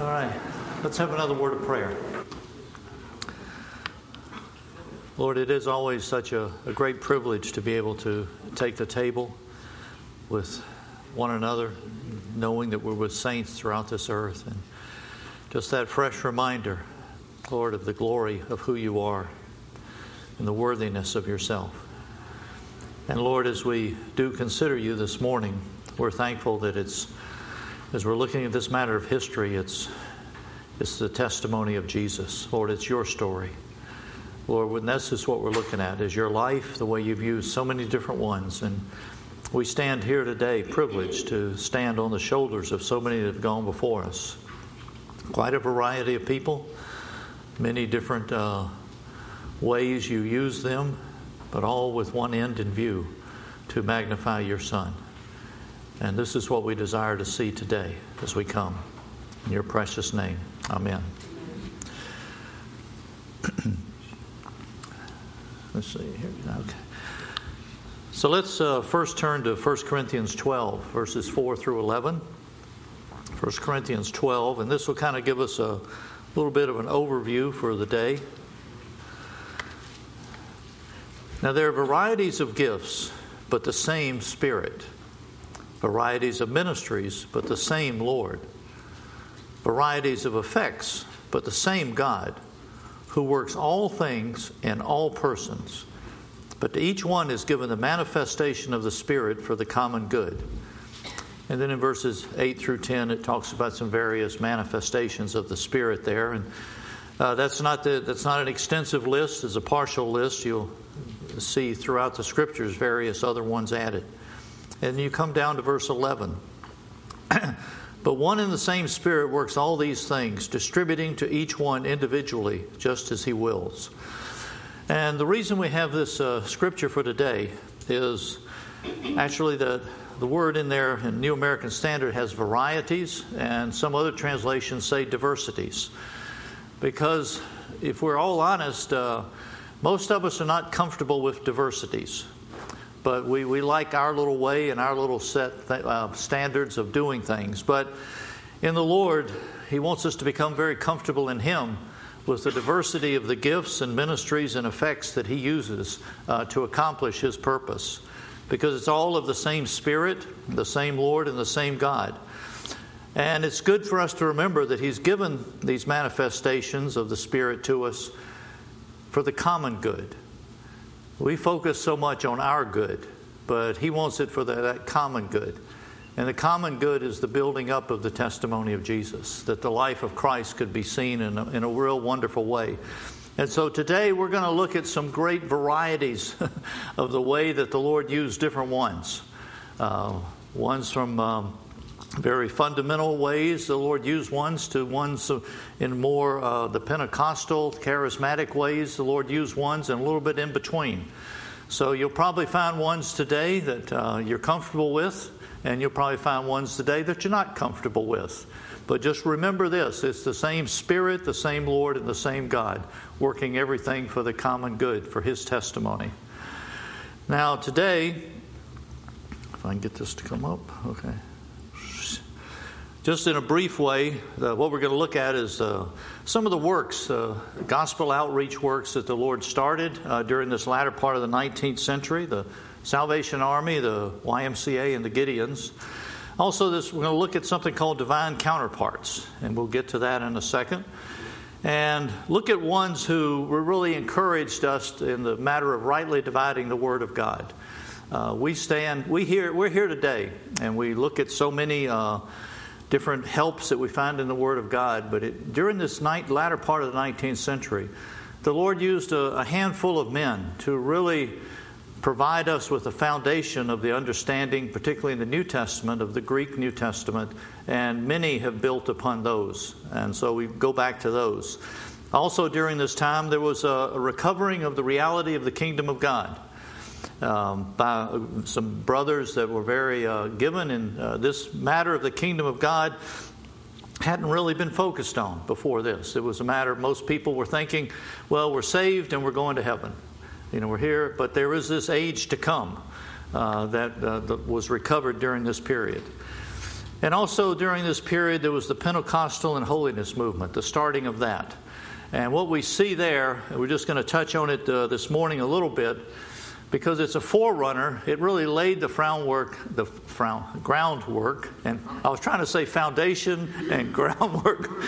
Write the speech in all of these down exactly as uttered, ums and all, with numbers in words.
All right, let's have another word of prayer. Lord, it is always such a, a great privilege to be able to take the table with one another, knowing that we're with saints throughout this earth. And just that fresh reminder, Lord, of the glory of who you are and the worthiness of yourself. And Lord, as we do consider you this morning, we're thankful that it's, as we're looking at this matter of history, it's, it's the testimony of Jesus. Lord, it's your story. Lord, and this is what we're looking at, is your life, the way you've used so many different ones. And we stand here today privileged to stand on the shoulders of so many that have gone before us. Quite a variety of people, many different uh, ways you use them, but all with one end in view, to magnify your Son. And this is what we desire to see today as we come. In your precious name, amen. Let's see here. Okay. So let's uh, first turn to First Corinthians twelve, verses four through eleven. First Corinthians twelve, and this will kind of give us a little bit of an overview for the day. Now, there are varieties of gifts, but the same Spirit. Varieties of ministries, but the same Lord. Varieties of effects, but the same God, who works all things in all persons. But to each one is given the manifestation of the Spirit for the common good. And then in verses eight through ten, it talks about some various manifestations of the Spirit there. And uh, that's not the, that's not an extensive list. It's a partial list. You'll see throughout the Scriptures various other ones added. And you come down to verse eleven. But one and the same Spirit works all these things, distributing to each one individually, just as He wills. And the reason we have this uh, scripture for today is actually the, the word in there in New American Standard has varieties, and some other translations say diversities. Because if we're all honest, uh, most of us are not comfortable with diversities. But we, we like our little way and our little set th- uh, standards of doing things. But in the Lord, He wants us to become very comfortable in Him with the diversity of the gifts and ministries and effects that He uses uh, to accomplish His purpose. Because it's all of the same Spirit, the same Lord, and the same God. And it's good for us to remember that He's given these manifestations of the Spirit to us for the common good. We focus so much on our good, but He wants it for the, that common good. And the common good is the building up of the testimony of Jesus, that the life of Christ could be seen in a, in a real wonderful way. And so today we're going to look at some great varieties of the way that the Lord used different ones. Uh, ones from um, very fundamental ways. The Lord used ones to ones in more uh, the Pentecostal, charismatic ways. The Lord used ones and a little bit in between. So you'll probably find ones today that uh, you're comfortable with, and you'll probably find ones today that you're not comfortable with. But just remember this, it's the same Spirit, the same Lord, and the same God, working everything for the common good, for His testimony. Now today, if I can get this to come up, okay. Just in a brief way, uh, what we're going to look at is uh, some of the works, uh, gospel outreach works that the Lord started uh, during this latter part of the nineteenth century, the Salvation Army, the Y M C A, and the Gideons. Also, this, we're going to look at something called divine counterparts, and we'll get to that in a second. And look at ones who really encouraged us in the matter of rightly dividing the Word of God. Uh, we stand, we here, we're here today, and we look at so many Uh, different helps that we find in the Word of God. But it, during this night, latter part of the nineteenth century, the Lord used a, a handful of men to really provide us with a foundation of the understanding, particularly in the New Testament, of the Greek New Testament, and many have built upon those. And so we go back to those. Also during this time, there was a, a recovering of the reality of the kingdom of God. Um, by some brothers that were very uh, given in uh, this matter of the kingdom of God hadn't really been focused on before this. It was a matter of most people were thinking, well, we're saved and we're going to heaven. You know, we're here, but there is this age to come uh, that, uh, that was recovered during this period. And also during this period, there was the Pentecostal and holiness movement, the starting of that. And what we see there, we're just going to touch on it uh, this morning a little bit, because it's a forerunner. It really laid the groundwork, the frown, groundwork, and I was trying to say foundation and groundwork,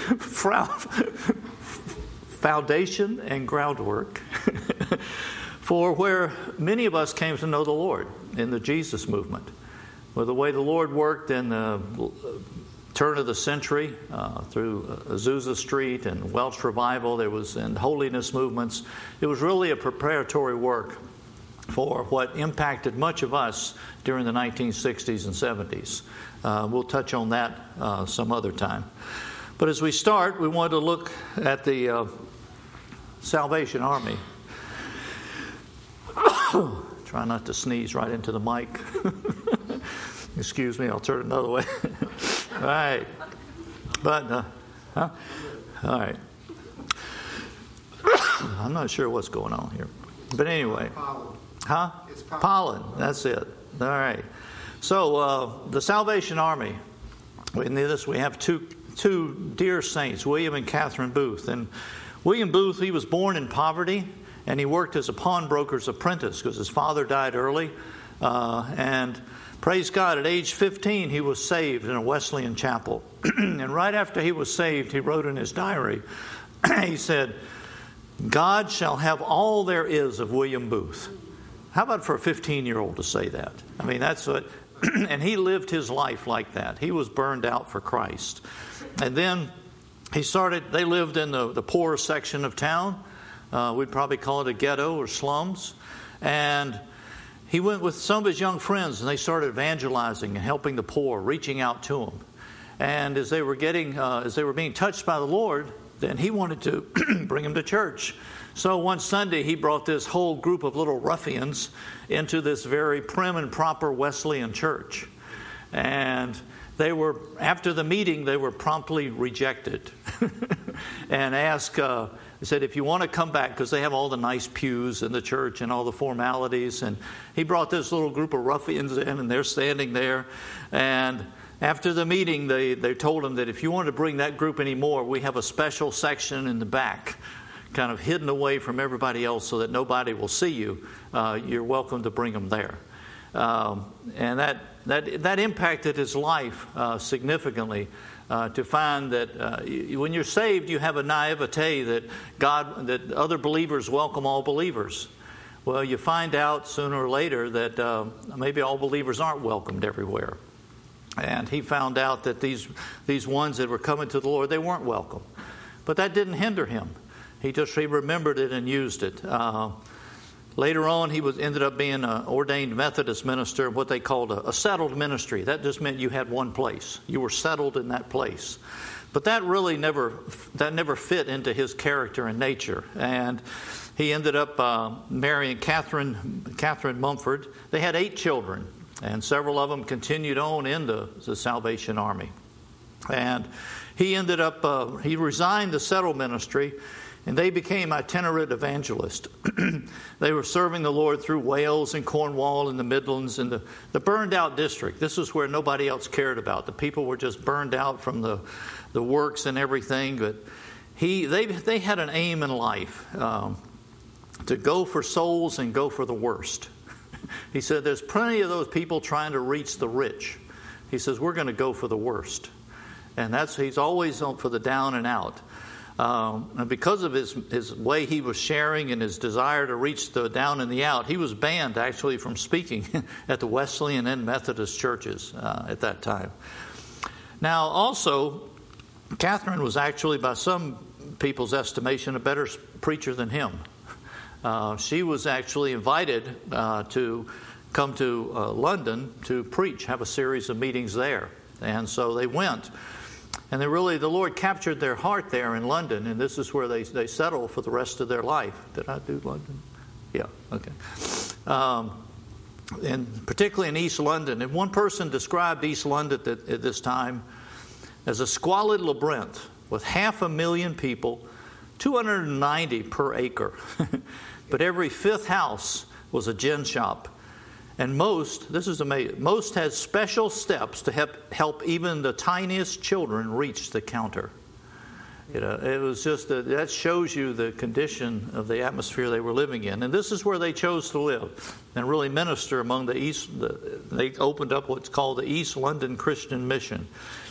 foundation and groundwork for where many of us came to know the Lord in the Jesus movement. Well, the way the Lord worked in the turn of the century uh, through Azusa Street and Welsh Revival, there was and holiness movements. It was really a preparatory work for what impacted much of us during the nineteen sixties and seventies. Uh, we'll touch on that uh, some other time. But as we start, we want to look at the uh, Salvation Army. Try not to sneeze right into the mic. Excuse me, I'll turn it another way. All right. But, uh, huh? All right. I'm not sure what's going on here. But anyway. Pollen. Huh? It's pollen. Pollen. That's it. All right. So, uh, the Salvation Army. In this, we have two two dear saints, William and Catherine Booth. And William Booth, he was born in poverty, and he worked as a pawnbroker's apprentice because his father died early. Uh, and praise God, at age fifteen, he was saved in a Wesleyan chapel. And right after he was saved, he wrote in his diary, he said, "God shall have all there is of William Booth." How about for a fifteen-year-old to say that? I mean, that's what... And he lived his life like that. He was burned out for Christ. And then he started... They lived in the, the poorer section of town. Uh, we'd probably call it a ghetto or slums. And he went with some of his young friends, and they started evangelizing and helping the poor, reaching out to them. And as they were getting, uh, as they were being touched by the Lord, then he wanted to bring them to church. So one Sunday, he brought this whole group of little ruffians into this very prim and proper Wesleyan church. And they were, after the meeting, they were promptly rejected and asked, uh, they said, if you want to come back, because they have all the nice pews in the church and all the formalities. And he brought this little group of ruffians in, and they're standing there. And after the meeting, they, they told him that if you want to bring that group anymore, we have a special section in the back, kind of hidden away from everybody else so that nobody will see you. Uh, you're welcome to bring them there. Um, and that, that, that impacted his life uh, significantly. Uh, to find that uh, you, when you're saved, you have a naivete that God, that other believers welcome all believers. Well, you find out sooner or later that uh, maybe all believers aren't welcomed everywhere. And he found out that these these ones that were coming to the Lord, they weren't welcome. But that didn't hinder him. He just he remembered it and used it. Uh, Later on, he was ended up being an ordained Methodist minister, what they called a, a settled ministry. That just meant you had one place. You were settled in that place. But that really never that never fit into his character and nature. And he ended up uh, marrying Catherine, Catherine Mumford. They had eight children, and several of them continued on in the, the Salvation Army. And he ended up, uh, he resigned the settled ministry, and they became itinerant evangelists. They were serving the Lord through Wales and Cornwall and the Midlands and the, the burned out district. This is where nobody else cared about. The people were just burned out from the, the works and everything. But he, they, they had an aim in life, um, to go for souls and go for the worst. He said, there's plenty of those people trying to reach the rich. He says, we're going to go for the worst. And that's he's always on for the down and out. Um, and because of his, his way he was sharing and his desire to reach the down and the out, he was banned actually from speaking at the Wesleyan and Methodist churches uh, at that time. Now, also, Catherine was actually, by some people's estimation, a better preacher than him. Uh, she was actually invited uh, to come to uh, London to preach, have a series of meetings there. And so they went. And they really, the Lord captured their heart there in London, and this is where they, they settle for the rest of their life. Did I do London? Yeah, okay. Um, and particularly in East London. And one person described East London at, at this time as a squalid labyrinth with half a million people, two hundred ninety per acre. But every fifth house was a gin shop. And most, this is amazing, most had special steps to help, help even the tiniest children reach the counter. You know, it was just a, that shows you the condition of the atmosphere they were living in. And this is where they chose to live and really minister among the East. The, they opened up what's called the East London Christian Mission.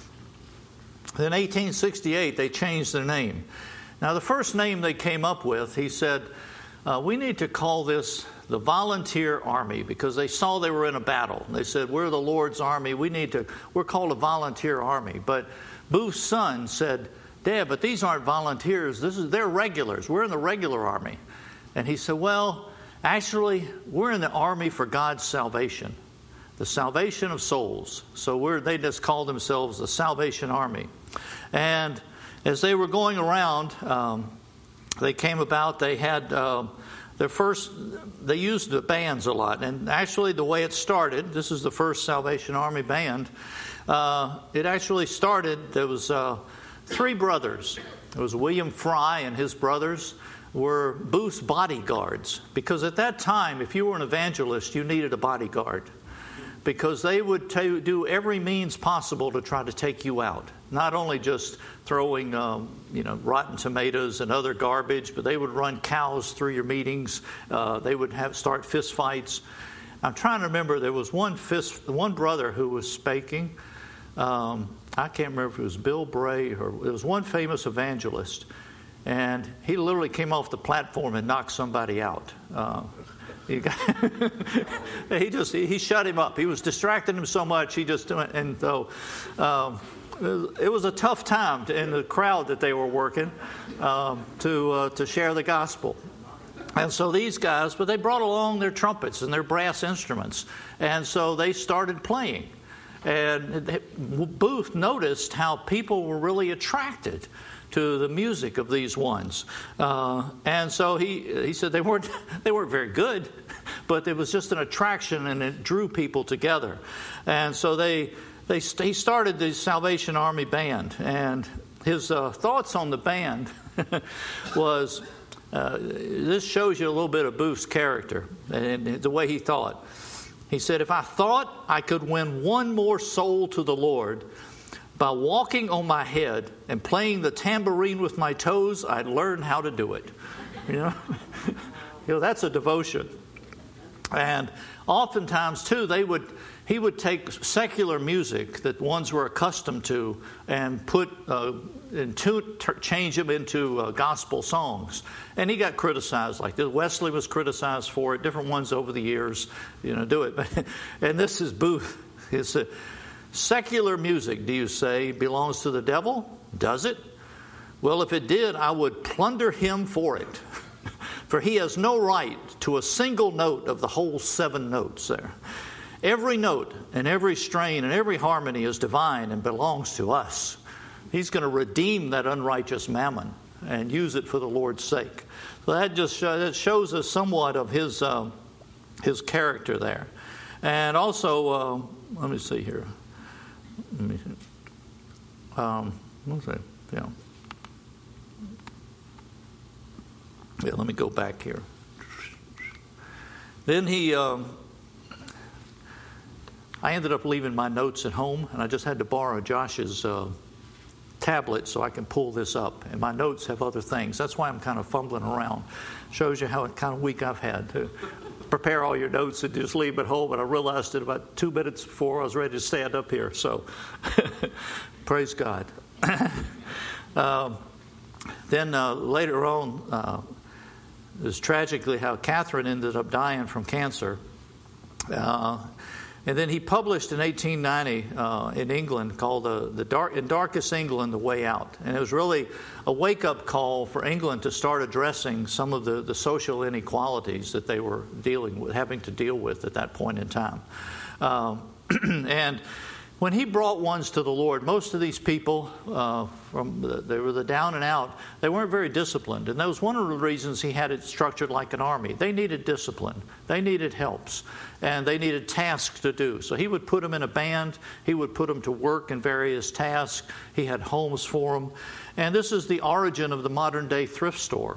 In eighteen sixty-eight, they changed their name. Now, the first name they came up with, he said, uh, we need to call this the Volunteer Army, because they saw they were in a battle. They said, we're the Lord's army. We need to, we're called a volunteer army. But Booth's son said, Dad, but these aren't volunteers. This is they're regulars. We're in the regular army. And he said, well, actually, we're in the army for God's salvation, the salvation of souls. So we're, they just called themselves the Salvation Army. And as they were going around, um, they came about, they had um, their first, they used the bands a lot. And actually, the way it started, this is the first Salvation Army band, uh, it actually started, there was... Uh, Three brothers. It was William Fry and his brothers were Booth's bodyguards. Because at that time, if you were an evangelist, you needed a bodyguard. Because they would t- do every means possible to try to take you out. Not only just throwing um, you know, rotten tomatoes and other garbage, but they would run cows through your meetings. Uh, they would have start fist fights. I'm trying to remember, there was one fist, one brother who was speaking. Um, I can't remember if it was Bill Bray or it was one famous evangelist, and he literally came off the platform and knocked somebody out. Uh, he, got he just he shut him up. He was distracting him so much. He just and so um, it was a tough time to, in the crowd that they were working um, to uh, to share the gospel. And so these guys, but they brought along their trumpets and their brass instruments, and so they started playing. And Booth noticed how people were really attracted to the music of these ones, uh, and so he he said they weren't they weren't very good, but it was just an attraction and it drew people together, and so they they he started the Salvation Army band, and his uh, thoughts on the band was uh, this shows you a little bit of Booth's character and the way he thought. He said, if I thought I could win one more soul to the Lord by walking on my head and playing the tambourine with my toes, I'd learn how to do it. You know, you know that's a devotion. And oftentimes, too, they would he would take secular music that ones were accustomed to and put uh, into t- change them into uh, gospel songs. And he got criticized like this. Wesley was criticized for it. Different ones over the years, you know, do it. And this is Booth. It's a, secular music, do you say, belongs to the devil? Does it? Well, if it did, I would plunder him for it. For he has no right to a single note of the whole seven notes there. Every note and every strain and every harmony is divine and belongs to us. He's going to redeem that unrighteous mammon and use it for the Lord's sake. So that just uh, that shows us somewhat of his uh, his character there. And also, uh, let me see here. Let me see. Um, let's see. Yeah. Yeah. Let me go back here. Then he. Um, I ended up leaving my notes at home, and I just had to borrow Josh's uh, tablet so I can pull this up. And my notes have other things. That's why I'm kind of fumbling around. Shows you how kind of week I've had to prepare all your notes and just leave at home. But I realized it about two minutes before I was ready to stand up here. So praise God. um, then uh, later on, uh, it was tragically how Catherine ended up dying from cancer. Uh, And then he published in eighteen ninety uh, in England called the, the Dark, In Darkest England, The Way Out. And it was really a wake-up call for England to start addressing some of the, the social inequalities that they were dealing with, having to deal with at that point in time. Um, and when he brought ones to the Lord, most of these people, uh, from the, they were the down and out, they weren't very disciplined. And that was one of the reasons he had it structured like an army. They needed discipline. They needed helps. And they needed tasks to do. So he would put them in a band. He would put them to work in various tasks. He had homes for them. And this is the origin of the modern-day thrift store.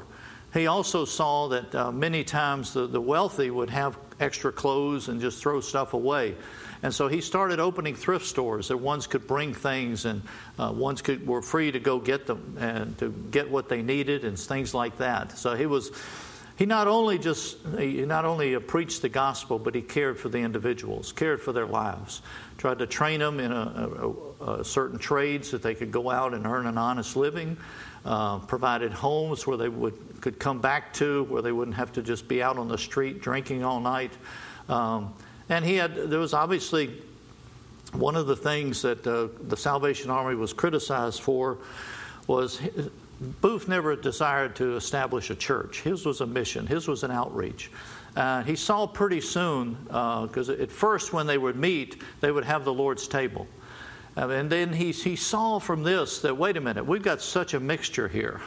He also saw that uh, many times the, the wealthy would have extra clothes and just throw stuff away. And so he started opening thrift stores that ones could bring things and uh, ones could were free to go get them and to get what they needed and things like that. So he was he not only just he not only preached the gospel, but he cared for the individuals, cared for their lives, tried to train them in a, a, a certain trades that they could go out and earn an honest living. Uh, provided homes where they would could come back to, where they wouldn't have to just be out on the street drinking all night. Um, And he had, there was obviously one of the things that uh, the Salvation Army was criticized for was Booth never desired to establish a church. His was a mission. His was an outreach. Uh, he saw pretty soon, because uh, at first when they would meet, they would have the Lord's table. Uh, and then he, he saw from this that, wait a minute, we've got such a mixture here.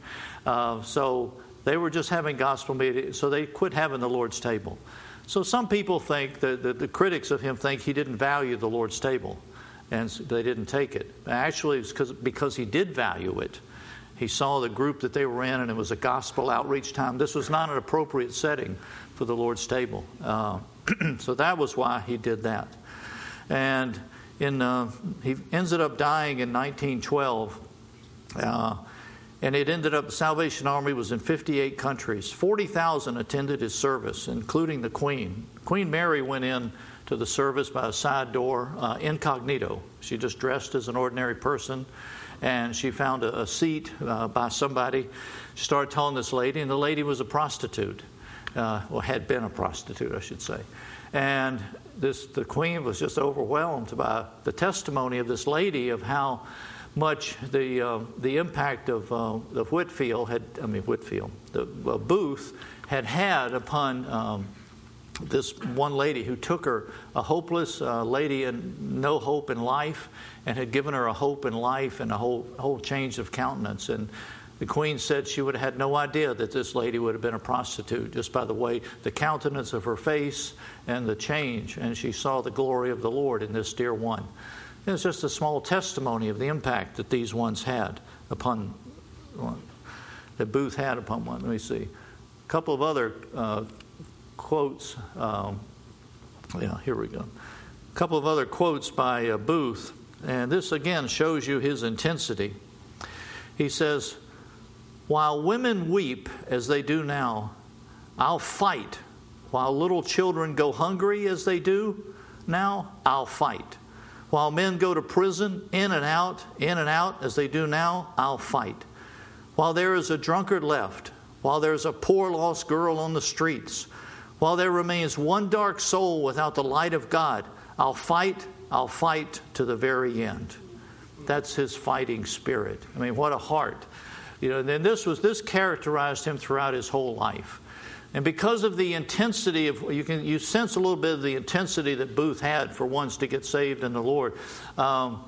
uh, so they were just having gospel meetings, so they quit having the Lord's table. So some people think that the, the critics of him think he didn't value the Lord's table, and they didn't take it. Actually, it's because because he did value it. He saw the group that they were in, and it was a gospel outreach time. This was not an appropriate setting for the Lord's table. Uh, so that was why he did that. And in uh, he ended up dying in nineteen twelve. Uh, And it ended up, the Salvation Army was in fifty-eight countries. forty thousand attended his service, including the Queen. Queen Mary went in to the service by a side door, uh, incognito. She just dressed as an ordinary person, and she found a, a seat uh, by somebody. She started telling this lady, and the lady was a prostitute. Uh, well, had been a prostitute, I should say. And this the Queen was just overwhelmed by the testimony of this lady of how much the uh, the impact of uh, the Whitefield had, I mean Whitefield, the uh, Booth had had upon um, this one lady who took her, a hopeless uh, lady and no hope in life, and had given her a hope in life and a whole whole change of countenance. And the Queen said she would have had no idea that this lady would have been a prostitute just by the way, the countenance of her face and the change. And she saw the glory of the Lord in this dear one. It's just a small testimony of the impact that these ones had upon, that Booth had upon one. Let me see. A couple of other uh, quotes. Um, yeah, here we go. A couple of other quotes by uh, Booth. And this, again, shows you his intensity. He says, "While women weep as they do now, I'll fight. While little children go hungry as they do now, I'll fight. While men go to prison, in and out, in and out, as they do now, I'll fight. While there is a drunkard left, while there is a poor lost girl on the streets, while there remains one dark soul without the light of God, I'll fight, I'll fight to the very end." That's his fighting spirit. I mean, what a heart. You know, and then this was this characterized him throughout his whole life. And because of the intensity of, you can you sense a little bit of the intensity that Booth had for ones to get saved in the Lord. Um,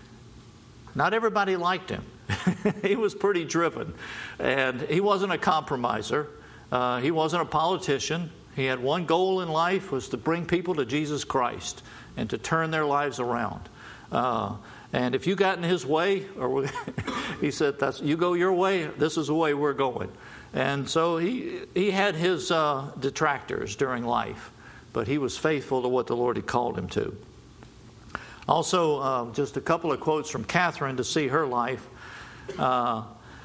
not everybody liked him. He was pretty driven. And he wasn't a compromiser. Uh, he wasn't a politician. He had one goal in life, was to bring people to Jesus Christ and to turn their lives around. Uh, and if you got in his way, or he said, "That's you go your way, this is the way we're going." And so he he had his uh, detractors during life, but he was faithful to what the Lord had called him to. Also, uh, just a couple of quotes from Catherine to see her life. Uh,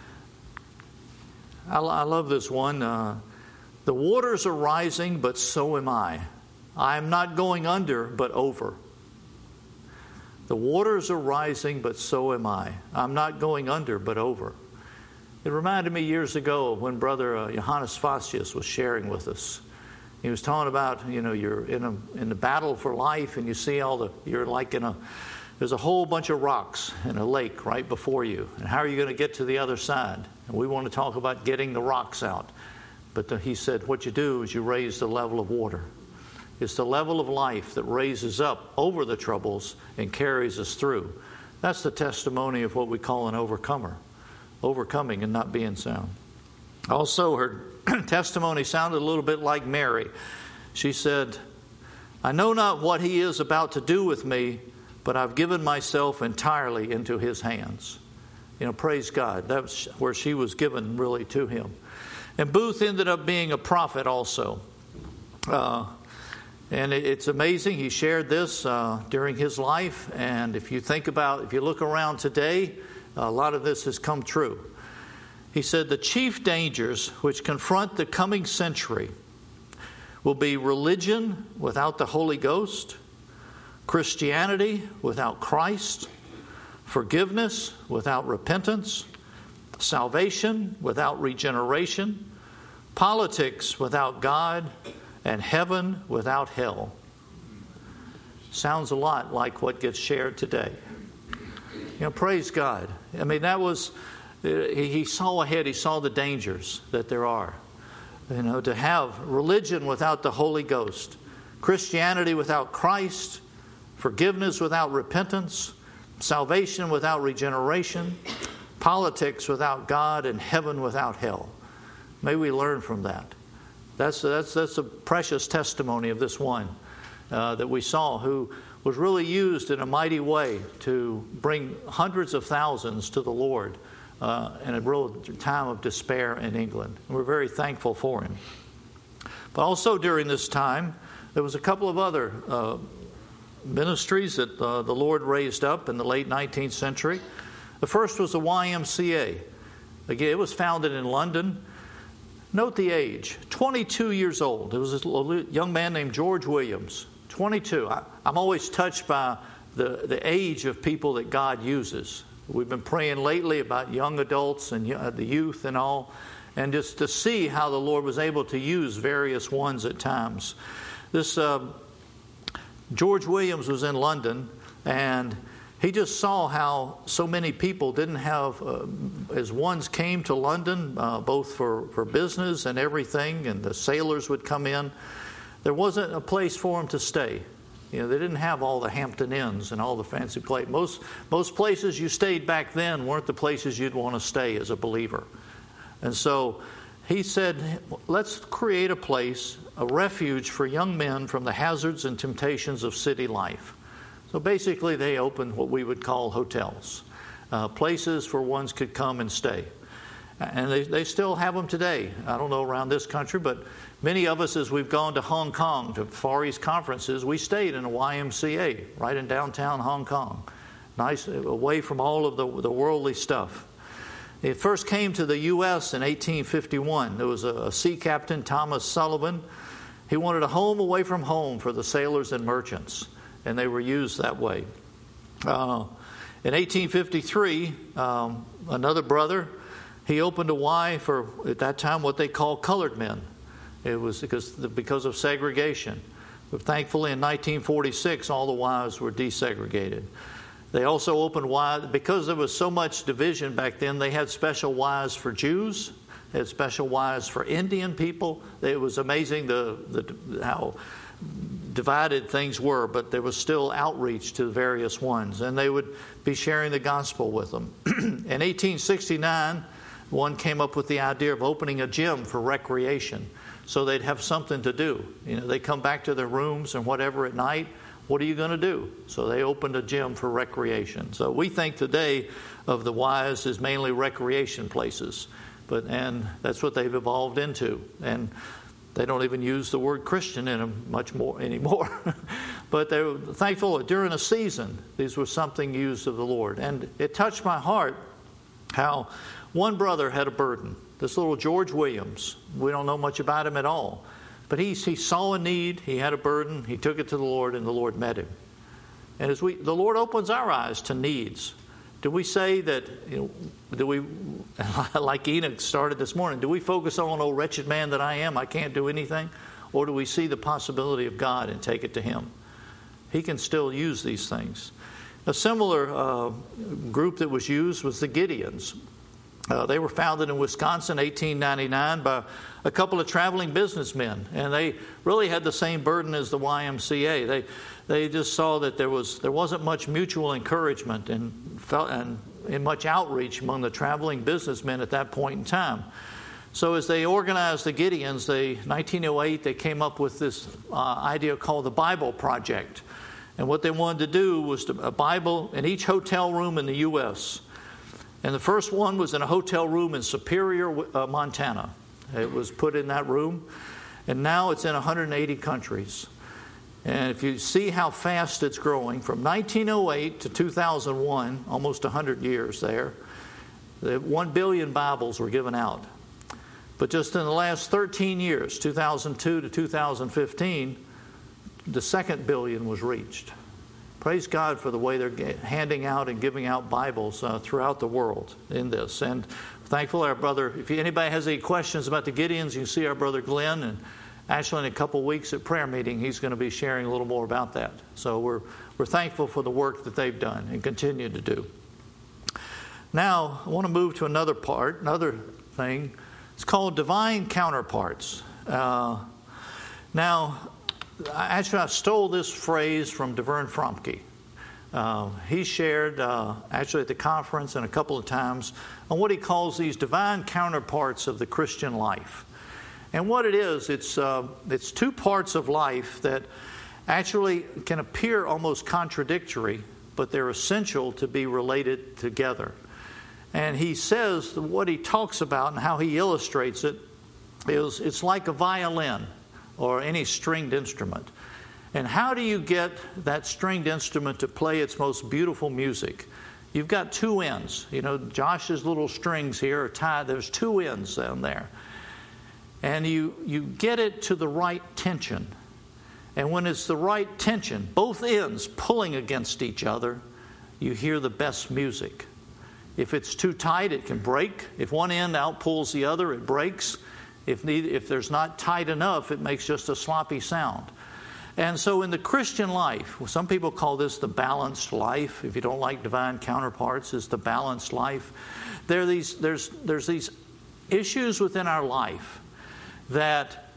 I, I love this one. Uh, "The waters are rising, but so am I. I am not going under, but over. The waters are rising, but so am I. I'm not going under, but over." It reminded me years ago when Brother uh, Johannes Facius was sharing with us. He was talking about, you know, you're in a in the battle for life, and you see all the, you're like in a, there's a whole bunch of rocks in a lake right before you. And how are you going to get to the other side? And we want to talk about getting the rocks out. But the, he said, what you do is you raise the level of water. It's the level of life that raises up over the troubles and carries us through. That's the testimony of what we call an overcomer. Overcoming and not being sound. Also, her testimony sounded a little bit like Mary. She said, "I know not what he is about to do with me, but I've given myself entirely into his hands." You know, praise God. That's where she was given really to him. And Booth ended up being a prophet also. Uh, and it, it's amazing. He shared this uh, during his life. And if you think about, if you look around today, a lot of this has come true. He said, the chief dangers which confront the coming century will be religion without the Holy Ghost, Christianity without Christ, forgiveness without repentance, salvation without regeneration, politics without God, and heaven without hell. Sounds a lot like what gets shared today. You know, praise God. I mean, that was, he, he saw ahead, he saw the dangers that there are. You know, to have religion without the Holy Ghost, Christianity without Christ, forgiveness without repentance, salvation without regeneration, politics without God, and heaven without hell. May we learn from that. That's that's that's a precious testimony of this one uh, that we saw, who was really used in a mighty way to bring hundreds of thousands to the Lord uh, in a real time of despair in England. And we're very thankful for him. But also during this time, there was a couple of other uh, ministries that uh, the Lord raised up in the late nineteenth century. The first was the Y M C A. Again, it was founded in London. Note the age, twenty-two years old. It was a young man named George Williams, twenty-two. I, I'm always touched by the, the age of people that God uses. We've been praying lately about young adults and the youth and all, and just to see how the Lord was able to use various ones at times. This uh, George Williams was in London, and he just saw how so many people didn't have, uh, as ones came to London, uh, both for, for business and everything, and the sailors would come in, there wasn't a place for them to stay. You know, they didn't have all the Hampton Inns and all the fancy places. Most, most places you stayed back then weren't the places you'd want to stay as a believer. And so he said, let's create a place, a refuge for young men from the hazards and temptations of city life. So basically they opened what we would call hotels, uh, places where ones could come and stay. And they, they still have them today. I don't know around this country, but many of us, as we've gone to Hong Kong, to Far East conferences, we stayed in a Y M C A right in downtown Hong Kong, nice, away from all of the, the worldly stuff. It first came to the U S in eighteen fifty-one. There was a, a sea captain, Thomas Sullivan. He wanted a home away from home for the sailors and merchants, and they were used that way. Uh, in eighteen fifty-three, um, another brother, he opened a Y for, at that time, what they call colored men. It was because because of segregation. But thankfully, in nineteen forty-six, all the Ys were desegregated. They also opened Y, because there was so much division back then, they had special Ys for Jews, they had special Ys for Indian people. It was amazing the, the how divided things were, but there was still outreach to the various ones, and they would be sharing the gospel with them. In eighteen sixty-nine, one came up with the idea of opening a gym for recreation, so they'd have something to do. You know, they come back to their rooms and whatever at night. What are you going to do? So they opened a gym for recreation. So we think today of the Ys as mainly recreation places, but and that's what they've evolved into. And they don't even use the word Christian in them much more anymore. But they were thankful that during a season, these were something used of the Lord. And it touched my heart how one brother had a burden. This little George Williams, we don't know much about him at all. But he, he saw a need, he had a burden, he took it to the Lord, and the Lord met him. And as we, the Lord opens our eyes to needs. Do we say that, you know, do we, like Enoch started this morning, do we focus on, oh, wretched man that I am, I can't do anything? Or do we see the possibility of God and take it to Him? He can still use these things. A similar uh, group that was used was the Gideons. Uh, they were founded in Wisconsin, eighteen ninety-nine, by a couple of traveling businessmen, and they really had the same burden as the Y M C A. They they just saw that there was there wasn't much mutual encouragement and felt and, and much outreach among the traveling businessmen at that point in time. So as they organized the Gideons, they nineteen oh eight they came up with this uh, idea called the Bible Project, and what they wanted to do was to, a Bible in each hotel room in the U S And the first one was in a hotel room in Superior, uh, Montana. It was put in that room, and now it's in one hundred eighty countries. And if you see how fast it's growing, from nineteen oh eight to two thousand one, almost one hundred years there, the one billion Bibles were given out. But just in the last thirteen years, two thousand two to two thousand fifteen, the second billion was reached. Praise God for the way they're handing out and giving out Bibles uh, throughout the world in this. And thankful our brother, if anybody has any questions about the Gideons, you can see our brother Glenn. And actually in a couple of weeks at prayer meeting, he's going to be sharing a little more about that. So we're, we're thankful for the work that they've done and continue to do. Now, I want to move to another part, another thing. It's called divine counterparts. Uh, now, actually, I stole this phrase from DeVern Fromke. Uh, he shared, uh, actually at the conference and a couple of times, on what he calls these divine counterparts of the Christian life. And what it is, it's, uh, it's two parts of life that actually can appear almost contradictory, but they're essential to be related together. And he says what he talks about and how he illustrates it is it's like a violin or any stringed instrument. And how do you get that stringed instrument to play its most beautiful music? You've got two ends. You know, Josh's little strings here are tied. There's two ends down there. And you, you get it to the right tension. And when it's the right tension, both ends pulling against each other, you hear the best music. If it's too tight, it can break. If one end outpulls the other, it breaks. If, need, if there's not tight enough, it makes just a sloppy sound. And so in the Christian life, some people call this the balanced life. If you don't like divine counterparts, it's the balanced life. There are these, there's, there's these issues within our life that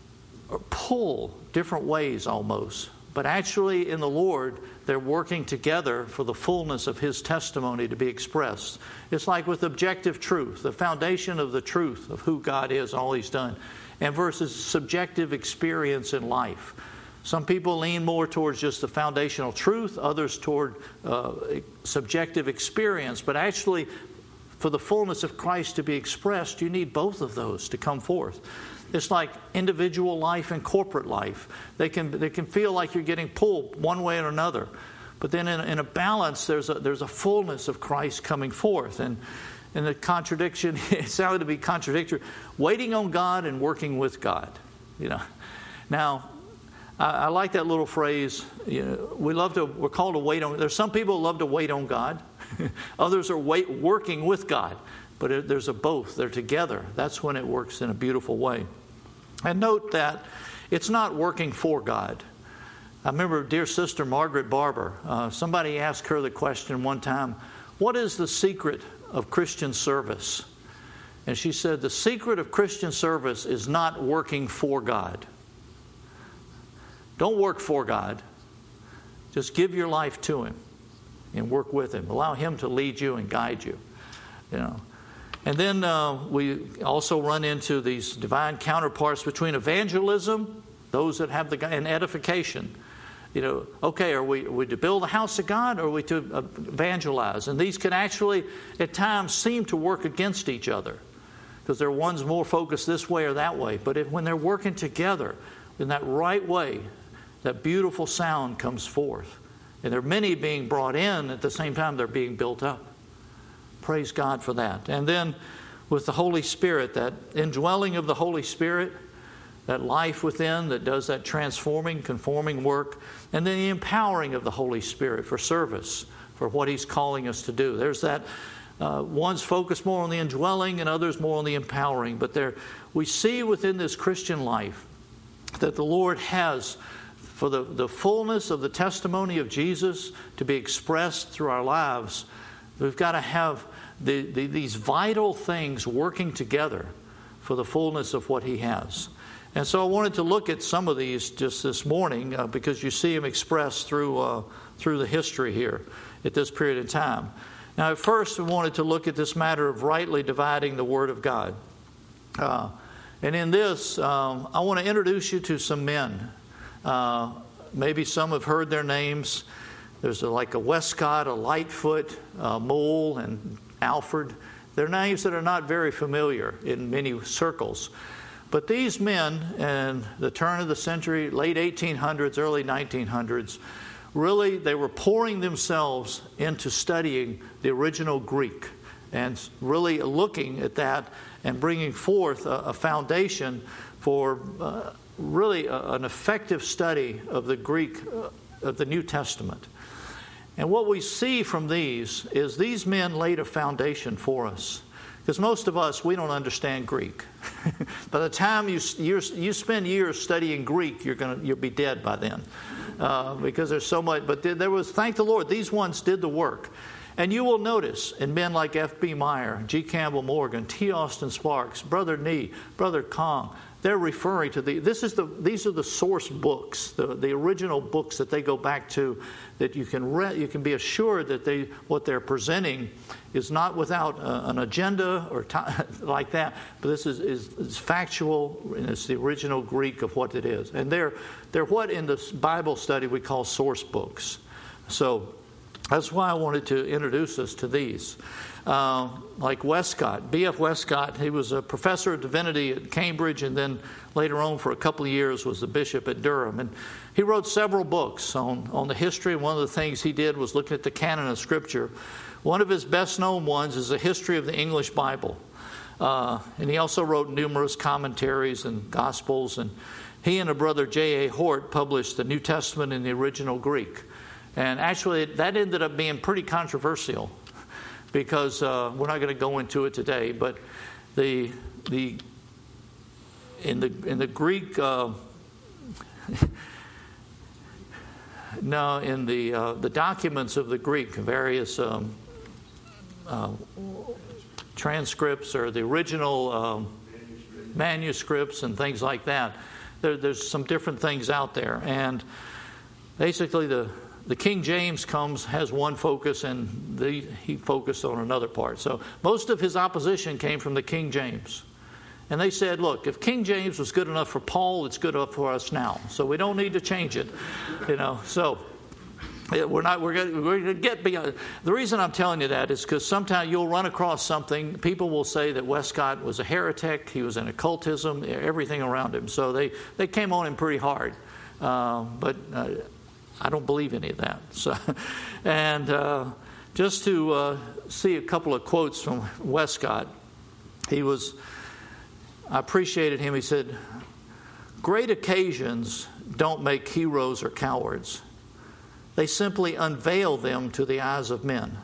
pull different ways almost. But actually in the Lord, they're working together for the fullness of His testimony to be expressed. It's like with objective truth, the foundation of the truth of who God is and all He's done, and versus subjective experience in life. Some people lean more towards just the foundational truth, others toward uh, subjective experience. But actually, for the fullness of Christ to be expressed, you need both of those to come forth. It's like individual life and corporate life. They can they can feel like you're getting pulled one way or another. But then in, in a balance, there's a, there's a fullness of Christ coming forth. And, and the contradiction, it sounded to be contradictory, waiting on God and working with God. You know. Now, I, I like that little phrase. You know, we love to, we're called to wait on, there's some people who love to wait on God. Others are wait, working with God. But it, there's a both. They're together. That's when it works in a beautiful way. And note that it's not working for God. I remember dear sister Margaret Barber, uh, somebody asked her the question one time, what is the secret of Christian service? And she said, the secret of Christian service is not working for God. Don't work for God. Just give your life to Him and work with Him. Allow Him to lead you and guide you. You know. And then uh, we also run into these divine counterparts between evangelism, those that have the, and edification. You know, okay, are we, are we to build the house of God or are we to evangelize? And these can actually, at times, seem to work against each other because there are ones more focused this way or that way. But if, when they're working together in that right way, that beautiful sound comes forth. And there are many being brought in at the same time they're being built up. Praise God for that. And then with the Holy Spirit, that indwelling of the Holy Spirit, that life within that does that transforming, conforming work, and then the empowering of the Holy Spirit for service, for what He's calling us to do. There's that, uh, one's focused more on the indwelling and others more on the empowering. But there, we see within this Christian life that the Lord has, for the, the fullness of the testimony of Jesus to be expressed through our lives, we've got to have the, the, these vital things working together for the fullness of what He has. And so I wanted to look at some of these just this morning uh, because you see them expressed through, uh, through the history here at this period of time. Now, at first, we wanted to look at this matter of rightly dividing the Word of God. Uh, and in this, um, I want to introduce you to some men. Uh, maybe some have heard their names. There's a, like a Westcott, a Lightfoot, a Moule, and Alford. They're names that are not very familiar in many circles. But these men in the turn of the century, late eighteen hundreds, early nineteen hundreds, really they were pouring themselves into studying the original Greek and really looking at that and bringing forth a, a foundation for uh, really a, an effective study of the Greek, uh, of the New Testament. And what we see from these is these men laid a foundation for us. Because most of us, we don't understand Greek. By the time you you spend years studying Greek, you're gonna you'll be dead by then, uh, because there's so much. But there was, thank the Lord, these ones did the work, and you will notice in men like F B Meyer, G. Campbell Morgan, T. Austin Sparks, Brother Nee, Brother Kong. They're referring to the. This is the. These are the source books, the the original books that they go back to, that you can re, you can be assured that they what they're presenting is not without uh, an agenda or time like that. But this is, is is factual, and it's the original Greek of what it is. And they're they're what in the Bible study we call source books. So that's why I wanted to introduce us to these. Uh, like Westcott, B F Westcott, he was a professor of divinity at Cambridge, and then later on for a couple of years was the bishop at Durham. And he wrote several books on, on the history, and one of the things he did was looking at the canon of Scripture. One of his best-known ones is a history of the English Bible. Uh, and he also wrote numerous commentaries and Gospels. And he and a brother, J A Hort, published the New Testament in the original Greek. And actually, that ended up being pretty controversial, because uh, we're not going to go into it today, but the the in the in the Greek uh, no in the uh, the documents of the Greek, various um, uh, transcripts or the original um, manuscripts and things like that. There, there's some different things out there, and basically the. The King James comes, has one focus, and the, he focused on another part. So most of his opposition came from the King James. And they said, look, if King James was good enough for Paul, it's good enough for us now. So we don't need to change it. You know, so we're not, we're going to get beyond. The reason I'm telling you that is because sometimes you'll run across something. People will say that Westcott was a heretic. He was in occultism, everything around him. So they, they came on him pretty hard. Uh, but... Uh, I don't believe any of that. So, and uh, just to uh, see a couple of quotes from Westcott, he was, I appreciated him. He said, "Great occasions don't make heroes or cowards. They simply unveil them to the eyes of men.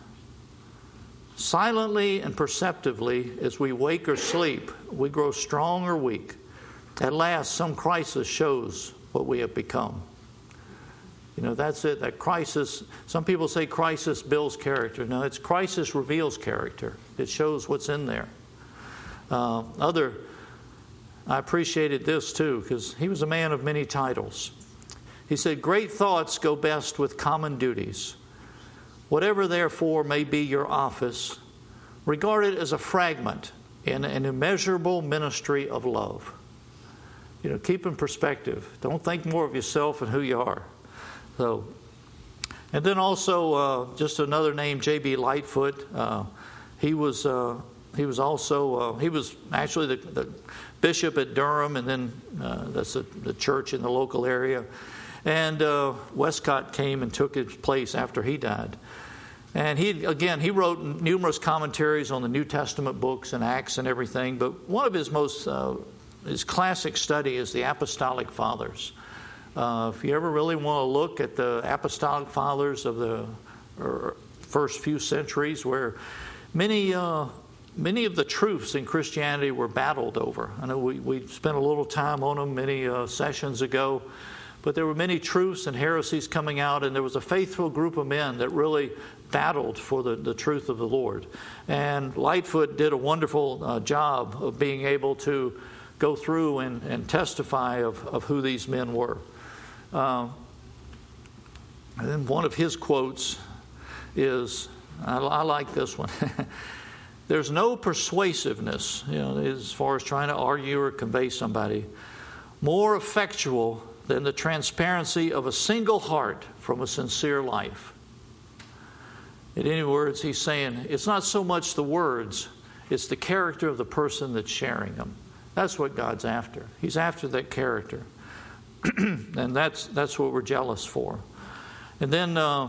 Silently and perceptively, as we wake or sleep, we grow strong or weak. At last, some crisis shows what we have become." You know, that's it, that crisis. Some people say crisis builds character. No, it's crisis reveals character. It shows what's in there. Uh, other, I appreciated this too, because he was a man of many titles. He said, "Great thoughts go best with common duties. Whatever therefore may be your office, regard it as a fragment in an immeasurable ministry of love." You know, keep in perspective. Don't think more of yourself and who you are. So, and then also uh, just another name, J B Lightfoot. Uh, he was uh, he was also uh, he was actually the, the bishop at Durham, and then uh, that's the, the church in the local area. And uh, Westcott came and took his place after he died. And he again he wrote numerous commentaries on the New Testament books and Acts and everything. But one of his most uh, his classic study is the Apostolic Fathers. Uh, if you ever really want to look at the Apostolic Fathers of the first few centuries, where many uh, many of the truths in Christianity were battled over. I know we, we spent a little time on them many uh, sessions ago, but there were many truths and heresies coming out, and there was a faithful group of men that really battled for the, the truth of the Lord. And Lightfoot did a wonderful uh, job of being able to go through and, and testify of, of who these men were. Uh, and then one of his quotes is, I, I like this one. "There's no persuasiveness, you know, as far as trying to argue or convey somebody, more effectual than the transparency of a single heart from a sincere life." In any words, he's saying it's not so much the words It's the character of the person that's sharing them. That's what God's after. He's after that character. And that's that's what we're jealous for. And then uh,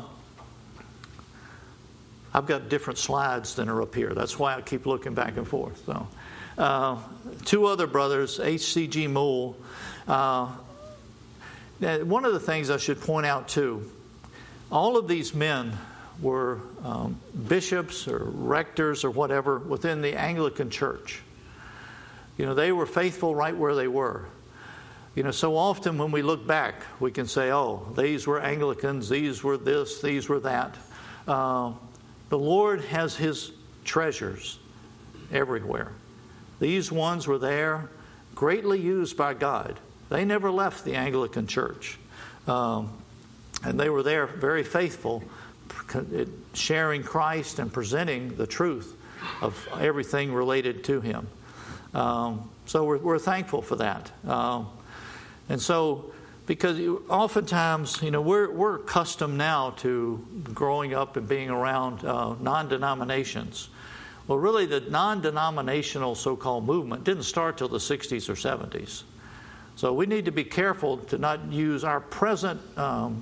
I've got different slides than are up here. That's why I keep looking back and forth. So, uh, two other brothers, H C G Moule. Uh, one of the things I should point out too, all of these men were um, bishops or rectors or whatever within the Anglican Church. You know, they were faithful right where they were. You know, so often when we look back, we can say, oh, these were Anglicans, these were this, these were that. Uh, the Lord has His treasures everywhere. These ones were there, greatly used by God. They never left the Anglican Church. Um, and they were there very faithful, sharing Christ and presenting the truth of everything related to Him. Um, so we're, we're thankful for that. Um, and so, because oftentimes, you know, we're we're accustomed now to growing up and being around uh, non-denominations. Well, really, the non-denominational so-called movement didn't start till the sixties or seventies. So we need to be careful to not use our present um,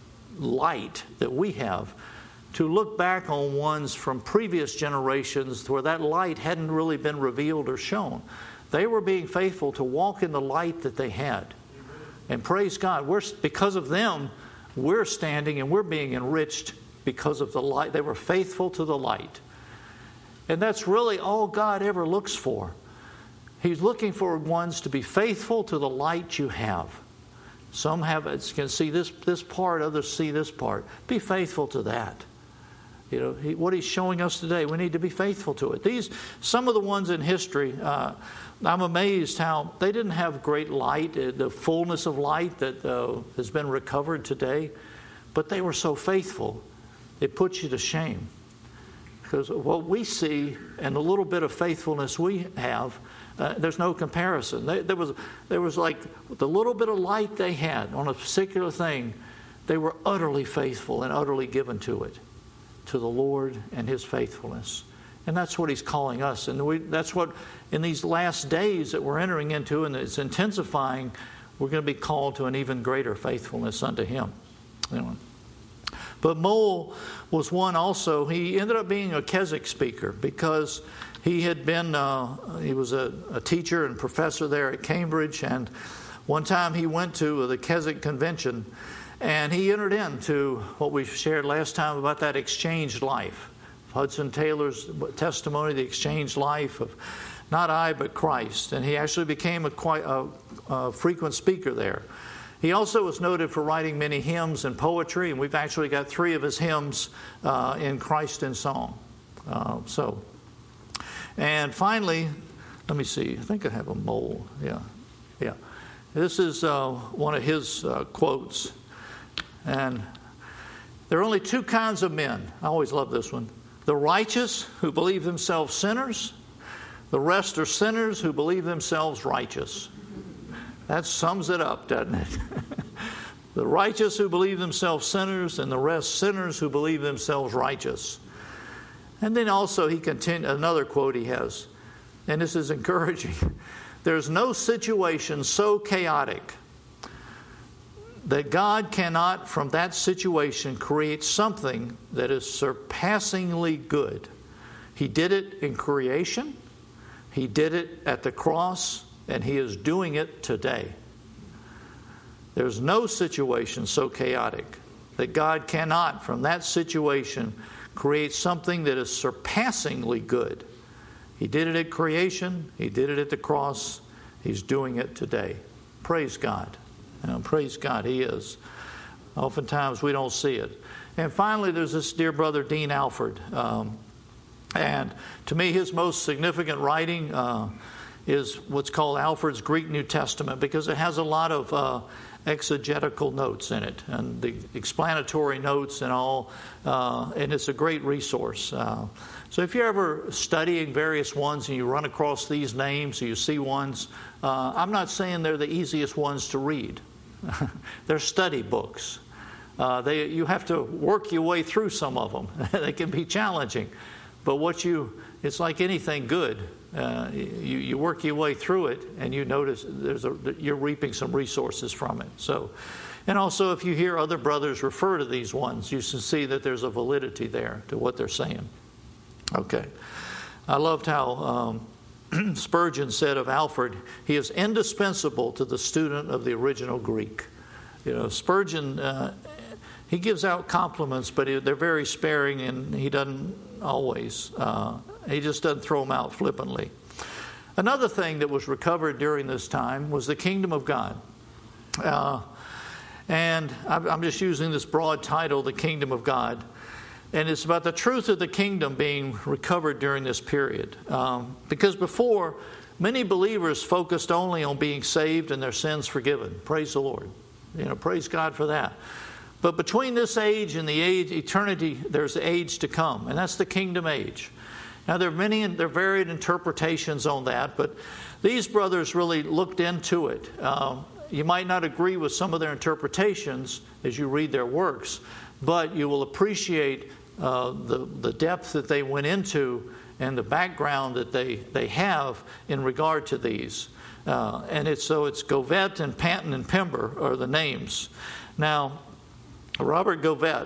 light that we have to look back on ones from previous generations where that light hadn't really been revealed or shown. They were being faithful to walk in the light that they had. And praise God, we're, because of them, we're standing and we're being enriched because of the light. They were faithful to the light. And that's really all God ever looks for. He's looking for ones to be faithful to the light you have. Some have can see this, this part, others see this part. Be faithful to that. You know, he, what He's showing us today, we need to be faithful to it. These, some of the ones in history, uh, I'm amazed how they didn't have great light, uh, the fullness of light that uh, has been recovered today, but they were so faithful, it puts you to shame. Because what we see and the little bit of faithfulness we have, uh, there's no comparison. They, there was, there was like the little bit of light they had on a particular thing, they were utterly faithful and utterly given to it, to the Lord and His faithfulness. And that's what He's calling us. And we, that's what, in these last days that we're entering into, and it's intensifying, we're going to be called to an even greater faithfulness unto Him. You know. But Moule was one also. He ended up being a Keswick speaker because he had been, uh, he was a, a teacher and professor there at Cambridge. And one time he went to the Keswick Convention and he entered into what we shared last time about that exchanged life. Hudson Taylor's testimony, the exchanged life of not I but Christ. And he actually became a quite a, a frequent speaker there. He also was noted for writing many hymns and poetry, and we've actually got three of his hymns uh, in Christ in Song. Uh, so, and finally, let me see. I think I have a mole. Yeah, yeah. This is uh, one of his uh, quotes, and there are only two kinds of men. I always love this one. The righteous who believe themselves sinners. The rest are sinners who believe themselves righteous. That sums it up, doesn't it? The righteous who believe themselves sinners, and the rest sinners who believe themselves righteous. And then also he continued, another quote he has, and this is encouraging. There's no situation so chaotic that God cannot, from that situation, create something that is surpassingly good. He did it in creation. He did it at the cross. And He is doing it today. There's no situation so chaotic that God cannot, from that situation, create something that is surpassingly good. He did it at creation. He did it at the cross. He's doing it today. Praise God. You know, praise God, He is. Oftentimes we don't see it. And finally, there's this dear brother, Dean Alford. Um, and to me, his most significant writing uh, is what's called Alford's Greek New Testament, because it has a lot of uh, exegetical notes in it and the explanatory notes and all, uh, and it's a great resource. Uh, so if you're ever studying various ones and you run across these names or you see ones, uh, I'm not saying they're the easiest ones to read. They're study books. Uh, they, you have to work your way through some of them. They can be challenging. But what you, it's like anything good. Uh, you, you work your way through it, and you notice there's a, you're reaping some resources from it. So, and also if you hear other brothers refer to these ones, you can see that there's a validity there to what they're saying. Okay. I loved how um, Spurgeon said of Alfred, he is indispensable to the student of the original Greek. You know, Spurgeon, uh, he gives out compliments, but they're very sparing, and he doesn't always. Uh, he just doesn't throw them out flippantly. Another thing that was recovered during this time was the kingdom of God. Uh, and I'm just using this broad title, the kingdom of God. And it's about the truth of the kingdom being recovered during this period. Um, because before, many believers focused only on being saved and their sins forgiven. Praise the Lord. You know, praise God for that. But between this age and the age, eternity, there's the age to come, and that's the kingdom age. Now, there are many, there are varied interpretations on that, but these brothers really looked into it. Uh, you might not agree with some of their interpretations as you read their works, but you will appreciate uh, the, the depth that they went into and the background that they, they have in regard to these. Uh, and it's so it's Govet and Panton and Pember are the names. Now, Robert Govet,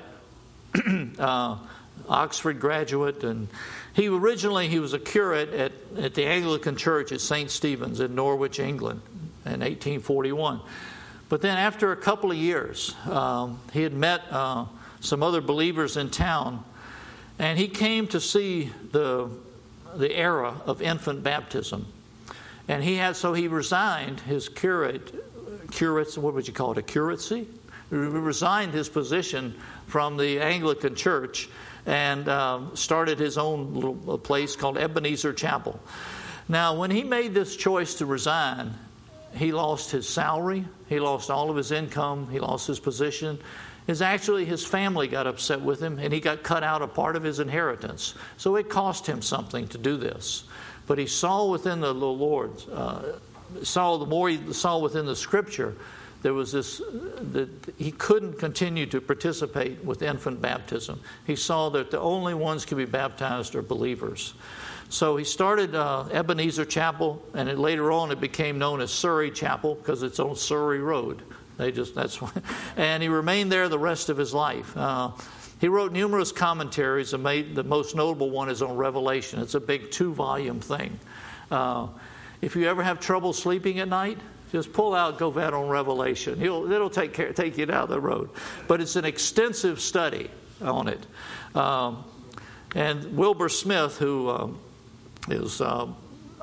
uh, Oxford graduate, and he originally he was a curate at, at the Anglican Church at Saint Stephen's in Norwich, England, in eighteen forty-one. But then after a couple of years, um, he had met uh, some other believers in town, and he came to see the the era of infant baptism. And he had so he resigned his curate, curates, what would you call it, a curacy? He resigned his position from the Anglican Church and um, started his own little place called Ebenezer Chapel. Now, when he made this choice to resign, he lost his salary, he lost all of his income, he lost his position. Is actually his family got upset with him, and he got cut out a part of his inheritance. So it cost him something to do this. But he saw within the Lord, uh, saw the more he saw within the Scripture, there was this that he couldn't continue to participate with infant baptism. He saw that the only ones who could be baptized are believers. So he started uh, Ebenezer Chapel, and it, later on it became known as Surrey Chapel because it's on Surrey Road. They just that's why, and he remained there the rest of his life. Uh, he wrote numerous commentaries, and made, the most notable one is on Revelation. It's a big two-volume thing. Uh, if you ever have trouble sleeping at night, just pull out Govet on Revelation. He'll, it'll take care, take you down the road. But it's an extensive study on it. Um, and Wilbur Smith, who um, is, um,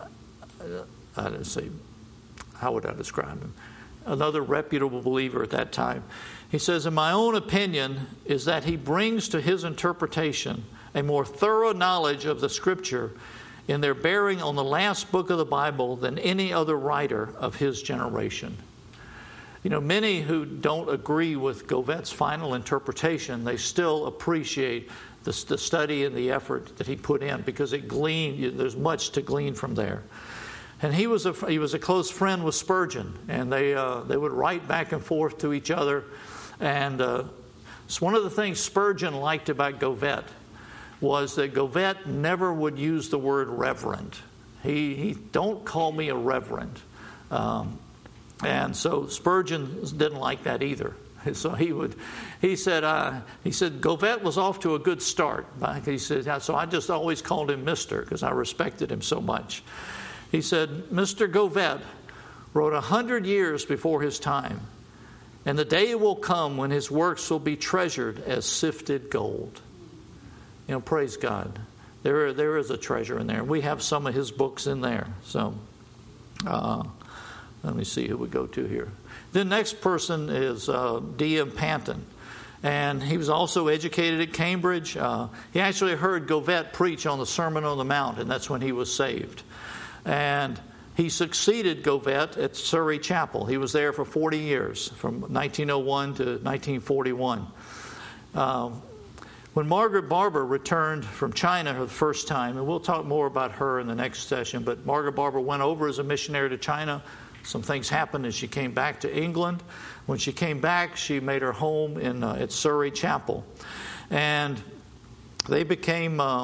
I didn't say, how would I describe him? Another reputable believer at that time. He says, in my own opinion, is that he brings to his interpretation a more thorough knowledge of the Scripture in their bearing on the last book of the Bible than any other writer of his generation. You know, many who don't agree with Govet's final interpretation, they still appreciate the, the study and the effort that he put in because it gleaned, there's much to glean from there. And he was a he was a close friend with Spurgeon, and they uh, they would write back and forth to each other. And uh, it's one of the things Spurgeon liked about Govet was that Govet never would use the word reverend. He he don't call me a reverend, um, and so Spurgeon didn't like that either. So he would he said uh, he said Govet was off to a good start. He said so I just always called him Mister because I respected him so much. He said, Mister Govet wrote a hundred years before his time, and the day will come when his works will be treasured as sifted gold. You know, praise God. There, there is a treasure in there. We have some of his books in there. So, uh, let me see who we go to here. The next person is uh, D M Panton. And he was also educated at Cambridge. Uh, he actually heard Govet preach on the Sermon on the Mount, and that's when he was saved. And he succeeded Govet at Surrey Chapel. He was there for forty years, from nineteen oh one to nineteen forty-one. Uh, when Margaret Barber returned from China for the first time, and we'll talk more about her in the next session, but Margaret Barber went over as a missionary to China. Some things happened as she came back to England. When she came back, she made her home in uh, at Surrey Chapel. And they became... Uh,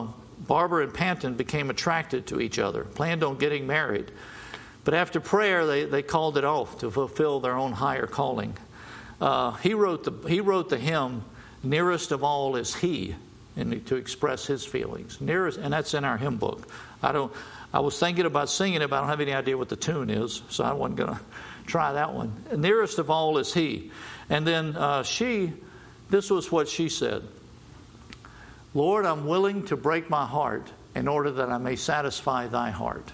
Barbara and Panton became attracted to each other, planned on getting married. But after prayer, they, they called it off to fulfill their own higher calling. Uh, he wrote the he wrote the hymn, "Nearest of All Is He," and to express his feelings. Nearest, and that's in our hymn book. I don't. I was thinking about singing it, but I don't have any idea what the tune is, so I wasn't going to try that one. Nearest of all is He. And then uh, she, this was what she said. Lord, I'm willing to break my heart in order that I may satisfy thy heart.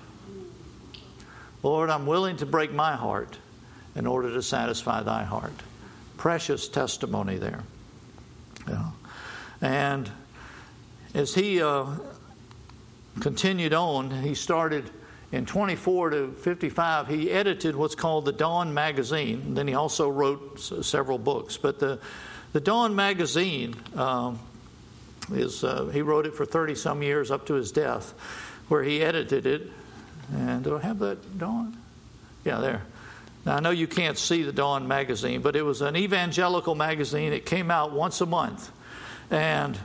Lord, I'm willing to break my heart in order to satisfy thy heart. Precious testimony there. Yeah. And as he uh, continued on, he started in twenty-four to fifty-five, he edited what's called the Dawn magazine. And then he also wrote s- several books. But the, the Dawn magazine, um, is uh, he wrote it for thirty-some years up to his death, where he edited it. And do I have that, Dawn? Yeah, there. Now, I know you can't see the Dawn magazine, but it was an evangelical magazine. It came out once a month. And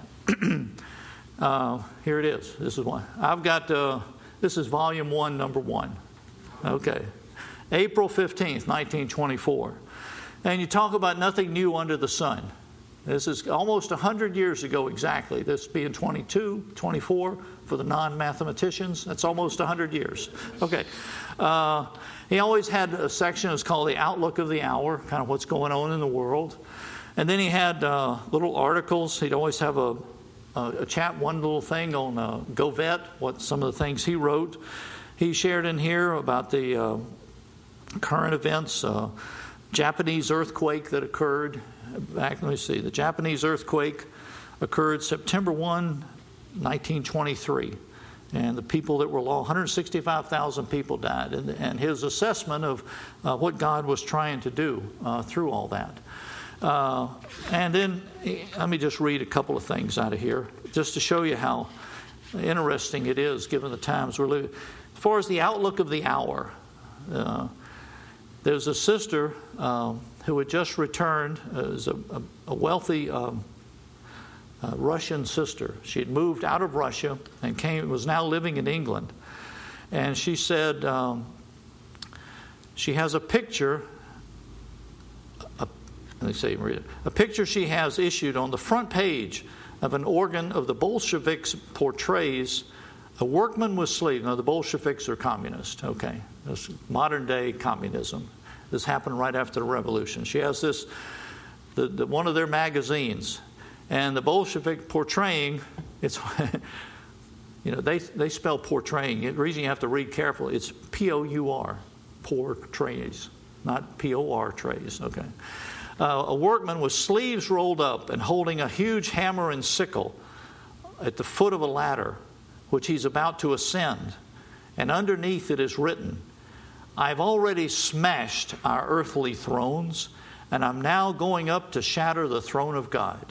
uh, here it is. This is one. I've got, uh, this is volume one, number one. Okay. April fifteenth, nineteen twenty-four. And you talk about nothing new under the sun. This is almost one hundred years ago exactly. This being twenty-two, twenty-four for the non-mathematicians. That's almost one hundred years. Okay. Uh, he always had a section that's called the Outlook of the Hour, kind of what's going on in the world. And then he had uh, little articles. He'd always have a, a, a chat, one little thing on uh, Govet, what some of the things he wrote. He shared in here about the uh, current events, uh, Japanese earthquake that occurred. Back, let me see. The Japanese earthquake occurred September first, nineteen twenty-three. And the people that were lost, one hundred sixty-five thousand people died. And, and his assessment of uh, what God was trying to do uh, through all that. Uh, and then, let me just read a couple of things out of here, just to show you how interesting it is, given the times we're living. As far as the outlook of the hour, uh, there's a sister um, who had just returned as a, a, a wealthy um, uh, Russian sister. She had moved out of Russia and came was now living in England. And she said um, she has a picture. A, let me see, read it. A picture she has issued on the front page of an organ of the Bolsheviks portrays a workman with sleeves. Now, the Bolsheviks are communist. Okay, that's modern day communism. This happened right after the revolution. She has this, the, the one of their magazines, and the Bolshevik portraying. It's, you know, they they spell portraying. The reason you have to read carefully, it's P O U R, portrays, not P O R trays. Okay, uh, a workman with sleeves rolled up and holding a huge hammer and sickle at the foot of a ladder, which he's about to ascend, and underneath it is written, I've already smashed our earthly thrones, and I'm now going up to shatter the throne of God.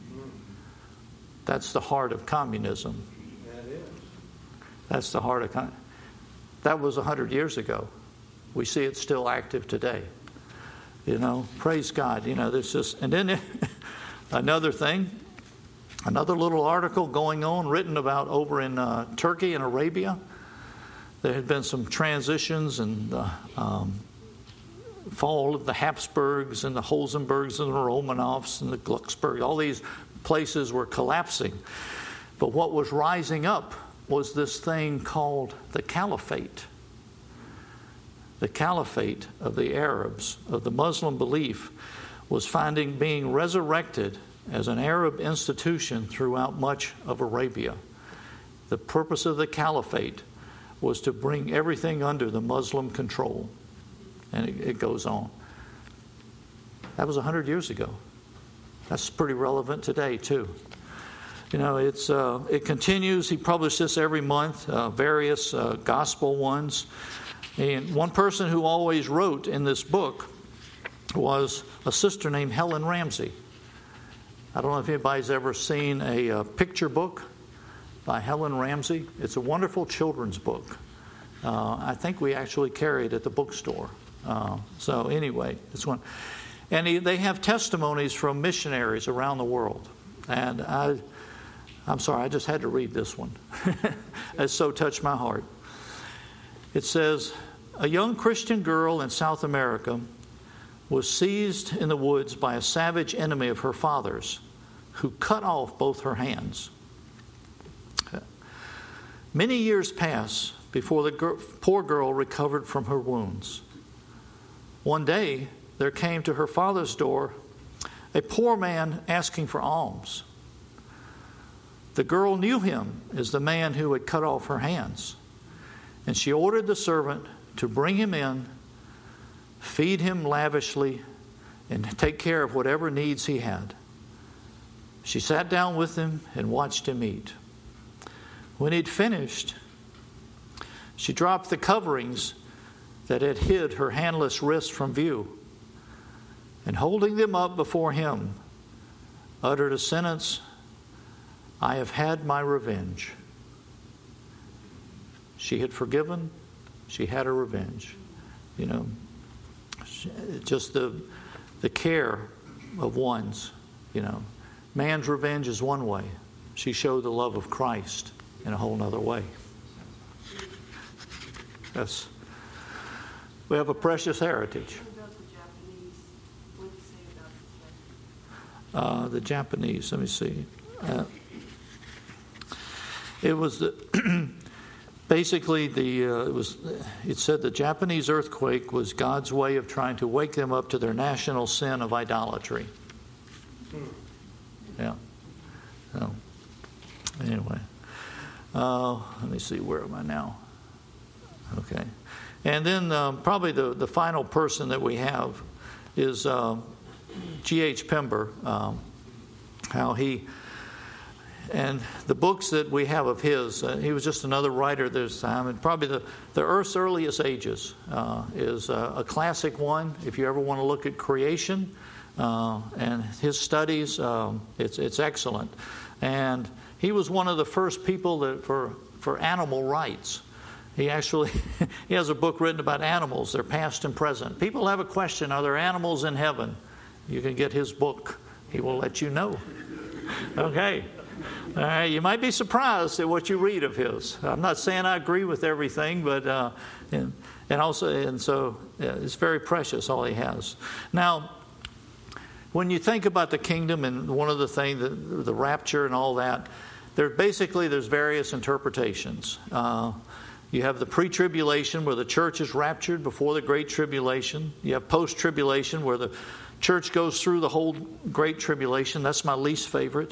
That's the heart of communism. That is. That's the heart of communism. That was one hundred years ago. We see it still active today. You know, praise God. You know, there's just, and then another thing, another little article going on, written about over in uh, Turkey and Arabia. There had been some transitions and the um, fall of the Habsburgs and the Holzenbergs and the Romanovs and the Glucksburg. All these places were collapsing. But what was rising up was this thing called the Caliphate. The Caliphate of the Arabs, of the Muslim belief, was finding being resurrected as an Arab institution throughout much of Arabia. The purpose of the Caliphate was to bring everything under the Muslim control. And it, it goes on. That was one hundred years ago. That's pretty relevant today, too. You know, it's uh, it continues. He published this every month, uh, various uh, gospel ones. And one person who always wrote in this book was a sister named Helen Ramsey. I don't know if anybody's ever seen a uh, picture book by Helen Ramsey. It's a wonderful children's book. Uh, I think we actually carry it at the bookstore. Uh, so anyway, it's one. And he, they have testimonies from missionaries around the world. And I, I'm sorry, I just had to read this one. It so touched my heart. It says, a young Christian girl in South America was seized in the woods by a savage enemy of her father's, who cut off both her hands. Many years passed before the girl, poor girl recovered from her wounds. One day, there came to her father's door a poor man asking for alms. The girl knew him as the man who had cut off her hands, and she ordered the servant to bring him in, feed him lavishly, and take care of whatever needs he had. She sat down with him and watched him eat. When he'd finished, she dropped the coverings that had hid her handless wrists from view, and holding them up before him, uttered a sentence, I have had my revenge. She had forgiven, she had her revenge. You know, just the the care of one's, you know. Man's revenge is one way. She showed the love of Christ in a whole nother way. Yes. We have a precious heritage. What about the Japanese? What do you say about the Japanese? Uh, the Japanese, let me see. Uh, it was the basically the uh, it was it said the Japanese earthquake was God's way of trying to wake them up to their national sin of idolatry. Yeah. So, anyway, uh, let me see. Where am I now? Okay. And then um, probably the, the final person that we have is uh, G H Pember. Um, how he, and the books that we have of his, uh, he was just another writer this time. And probably the, the Earth's Earliest Ages uh, is a, a classic one. If you ever want to look at creation uh, and his studies, um, it's, it's excellent. And he was one of the first people that for, for animal rights. He actually, he has a book written about animals, their past and present. People have a question, are there animals in heaven? You can get his book. He will let you know. Okay. All right. You might be surprised at what you read of his. I'm not saying I agree with everything, but, uh, and, and also, and so yeah, it's very precious, all he has. Now, when you think about the kingdom and one of the things, the, the rapture and all that, there basically there's various interpretations. Uh, You have the pre-tribulation where the church is raptured before the Great Tribulation. You have post-tribulation where the church goes through the whole Great Tribulation. That's my least favorite.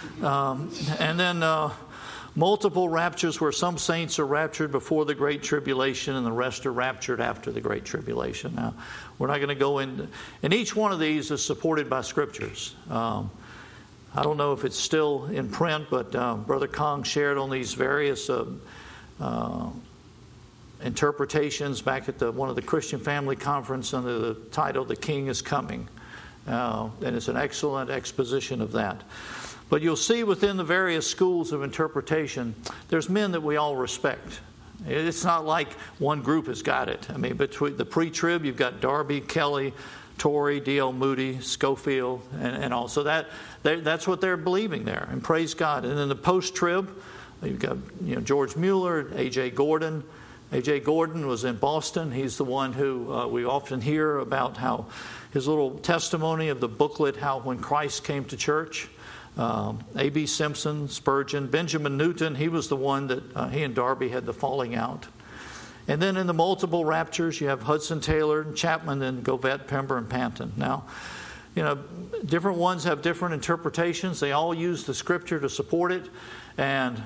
Um, and then uh, multiple raptures where some saints are raptured before the Great Tribulation and the rest are raptured after the Great Tribulation. Now, we're not going to go into... And each one of these is supported by scriptures. Um, I don't know if it's still in print, but uh, Brother Kong shared on these various... Uh, Uh, interpretations back at the one of the Christian Family Conference under the title "The King is Coming," uh, and it's an excellent exposition of that. But you'll see within the various schools of interpretation, there's men that we all respect. It's not like one group has got it. I mean, between the pre-trib, you've got Darby, Kelly, Torrey, D L Moody, Schofield, and, and all. So that that's what they're believing there, and praise God. And then the post-trib. You've got you know George Mueller, A J Gordon. A J Gordon was in Boston. He's the one who uh, we often hear about how his little testimony of the booklet, how when Christ came to church. Um, A B Simpson, Spurgeon, Benjamin Newton, he was the one that uh, he and Darby had the falling out. And then in the multiple raptures, you have Hudson Taylor, Chapman, and Govett, Pember, and Panton. Now, you know, different ones have different interpretations. They all use the scripture to support it. And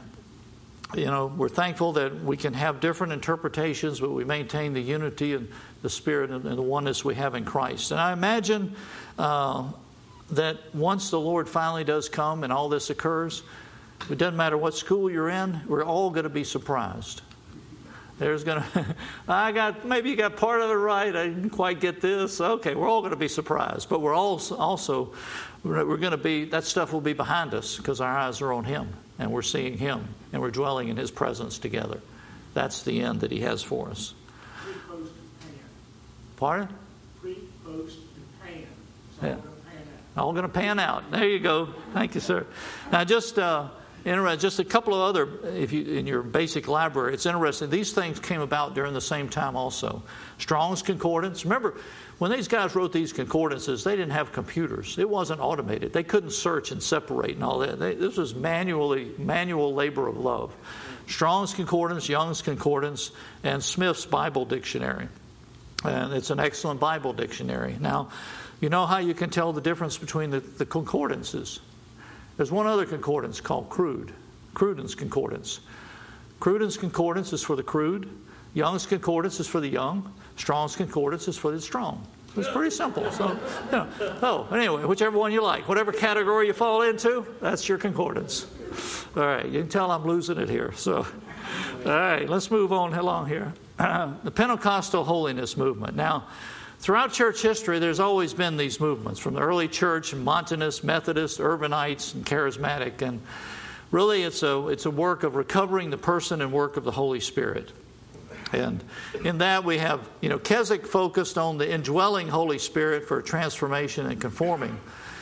you know, we're thankful that we can have different interpretations, but we maintain the unity and the spirit and the oneness we have in Christ. And I imagine uh, that once the Lord finally does come and all this occurs, it doesn't matter what school you're in, we're all going to be surprised. There's going to, I got, maybe you got part of it right, I didn't quite get this. Okay, we're all going to be surprised. But we're also, also we're going to be, that stuff will be behind us because our eyes are on Him. And we're seeing Him, and we're dwelling in His presence together. That's the end that He has for us. Pre, post, and pan. Pardon? Pre, post, and pan. It's all Yeah. going to pan out. All going to pan out. There you go. Thank you, sir. Now, just uh, interesting. Just a couple of other, if you in your basic library, it's interesting. These things came about during the same time also. Strong's Concordance. Remember, when these guys wrote these concordances, they didn't have computers. It wasn't automated. They couldn't search and separate and all that. They, this was manually manual labor of love. Strong's Concordance, Young's Concordance, and Smith's Bible Dictionary. And it's an excellent Bible dictionary. Now, you know how you can tell the difference between the, the concordances? There's one other concordance called Crude. Cruden's Concordance. Cruden's Concordance is for the crude. Young's Concordance is for the young. Strong's Concordance is for the strong. It's pretty simple. So, you know. Oh, anyway, whichever one you like. Whatever category you fall into, that's your concordance. All right, you can tell I'm losing it here. So, all right, let's move on along here. Uh, the Pentecostal holiness movement. Now, throughout church history, there's always been these movements from the early church, Montanists, Methodists, Urbanites, and Charismatic. And really, it's a it's a work of recovering the person and work of the Holy Spirit. And in that we have, you know, Keswick focused on the indwelling Holy Spirit for transformation and conforming.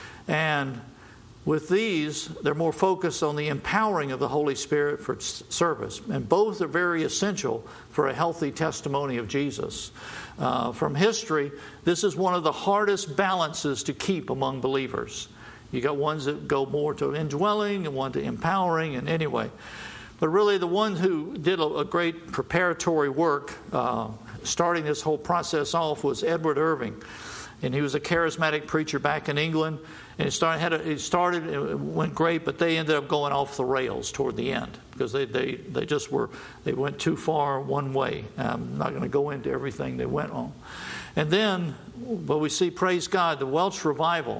And with these, they're more focused on the empowering of the Holy Spirit for service. And both are very essential for a healthy testimony of Jesus. Uh, from history, this is one of the hardest balances to keep among believers. You got ones that go more to indwelling and one to empowering, and anyway. But really, the one who did a, a great preparatory work, uh, starting this whole process off, was Edward Irving. And he was a charismatic preacher back in England. And it started, had a, it started, it went great, but they ended up going off the rails toward the end because they, they, they just were, they went too far one way. I'm not going to go into everything they went on. And then, well, we see, praise God, the Welsh revival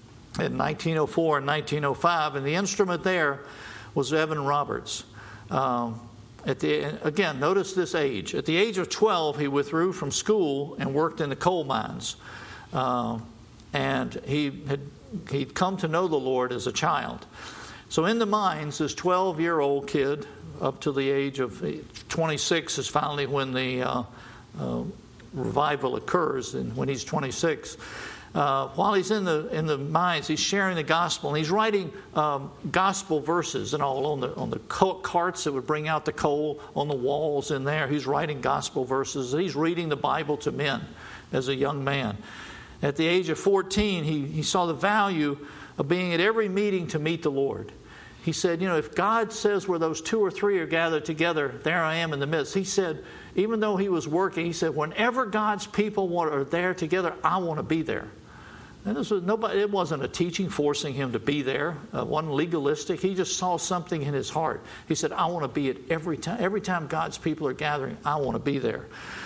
in nineteen oh four and nineteen oh five, and the instrument there was Evan Roberts. Um, at the again, notice this age. At the age of twelve, he withdrew from school and worked in the coal mines. Uh, and he had he'd come to know the Lord as a child. So in the mines, this twelve-year-old kid, up to the age of twenty-six, is finally when the uh, uh, revival occurs, and when he's twenty-six. Uh, while he's in the in the mines, he's sharing the gospel, and he's writing um, gospel verses and all on the on the carts that would bring out the coal, on the walls in there. He's writing gospel verses. He's reading the Bible to men as a young man. At the age of fourteen, he, he saw the value of being at every meeting to meet the Lord. He said, you know, if God says where those two or three are gathered together, there I am in the midst. He said, even though he was working, he said, whenever God's people want, are there together, I want to be there. And this was nobody. It wasn't a teaching forcing him to be there. It wasn't legalistic. He just saw something in his heart. He said, I want to be at every time. Every time God's people are gathering, I want to be there.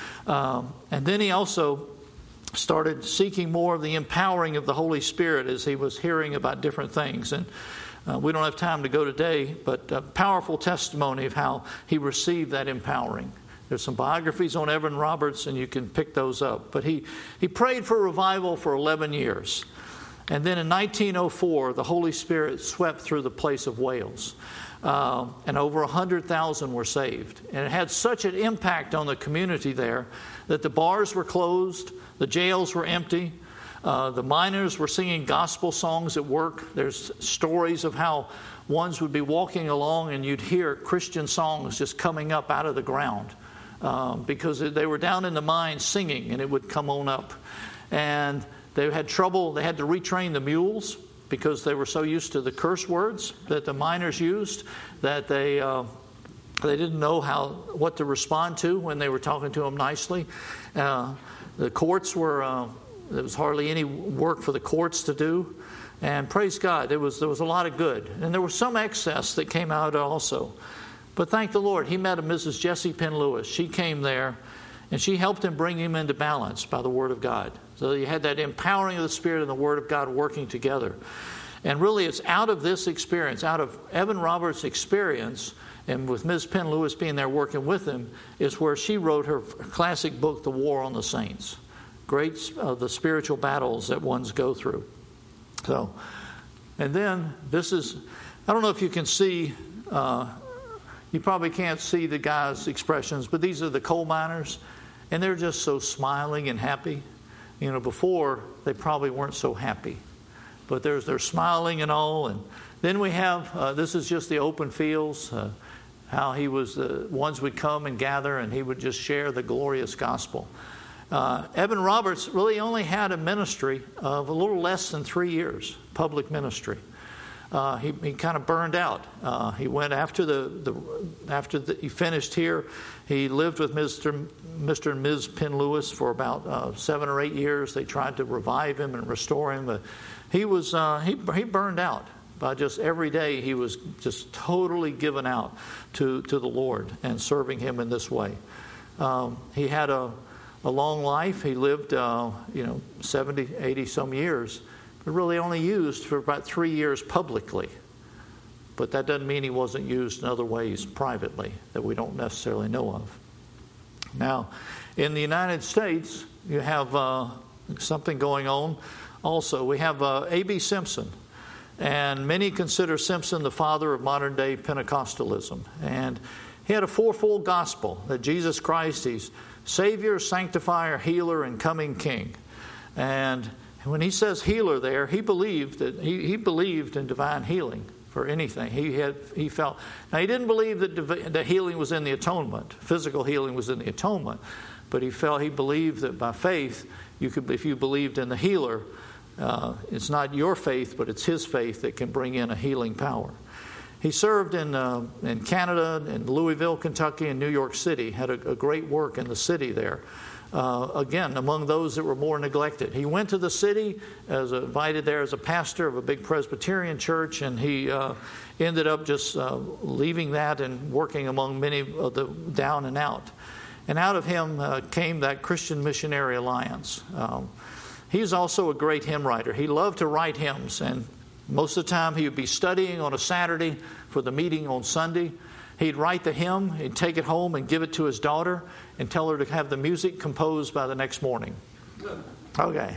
Um, and then he also started seeking more of the empowering of the Holy Spirit as he was hearing about different things. And uh, we don't have time to go today, but a powerful testimony of how he received that empowering. There's some biographies on Evan Roberts, and you can pick those up. But he, he prayed for revival for eleven years. And then in nineteen oh four, the Holy Spirit swept through the place of Wales. Uh, and over one hundred thousand were saved. And it had such an impact on the community there that the bars were closed, the jails were empty, uh, the miners were singing gospel songs at work. There's stories of how ones would be walking along and you'd hear Christian songs just coming up out of the ground. Um, because they were down in the mines singing, and it would come on up. And they had trouble. They had to retrain the mules because they were so used to the curse words that the miners used that they uh, they didn't know how what to respond to when they were talking to them nicely. Uh, the courts were uh, there was hardly any work for the courts to do. And praise God, there was there was a lot of good, and there was some excess that came out also. But thank the Lord, he met a Missus Jessie Penn Lewis. She came there, and she helped him bring him into balance by the Word of God. So you had that empowering of the Spirit and the Word of God working together. And really, it's out of this experience, out of Evan Roberts' experience, and with Miz Penn Lewis being there working with him, is where she wrote her classic book, The War on the Saints. Great, uh, the spiritual battles that ones go through. So, and then this is, I don't know if you can see... Uh, You probably can't see the guys' expressions, but these are the coal miners, and they're just so smiling and happy. You know, before, they probably weren't so happy. but there's they're smiling and all. And then we have uh, this is just the open fields. Uh, how he was the ones would come and gather, and he would just share the glorious gospel. Uh, Evan Roberts really only had a ministry of a little less than three years, public ministry. Uh, he he kind of burned out. Uh, he went after the, the after the, he finished here. He lived with Mister Mister and Miz Penn Lewis for about uh, seven or eight years. They tried to revive him and restore him, but he was uh, he he burned out. By just every day, he was just totally given out to to the Lord and serving Him in this way. Um, he had a a long life. He lived uh, you know seventy, eighty some years. But really only used for about three years publicly. But that doesn't mean he wasn't used in other ways privately that we don't necessarily know of. Now, in the United States, you have uh, something going on also. We have uh, A B Simpson. And many consider Simpson the father of modern-day Pentecostalism. And he had a fourfold gospel that Jesus Christ, He's Savior, Sanctifier, Healer, and Coming King. And when he says healer there, he believed that he, he believed in divine healing for anything. He had he felt now he didn't believe that div- that healing was in the atonement, physical healing was in the atonement, but he felt he believed that by faith you could, if you believed in the healer, uh, it's not your faith, but it's His faith that can bring in a healing power. He served in uh, in Canada, in Louisville, Kentucky, and New York City. Had a, a great work in the city there. Uh, again, among those that were more neglected. He went to the city, as a, invited there as a pastor of a big Presbyterian church, and he uh, ended up just uh, leaving that and working among many of the down and out. And out of him uh, came that Christian Missionary Alliance. Um, he's also a great hymn writer. He loved to write hymns, and most of the time he would be studying on a Saturday for the meeting on Sunday. He'd write the hymn, he'd take it home and give it to his daughter and tell her to have the music composed by the next morning. Okay.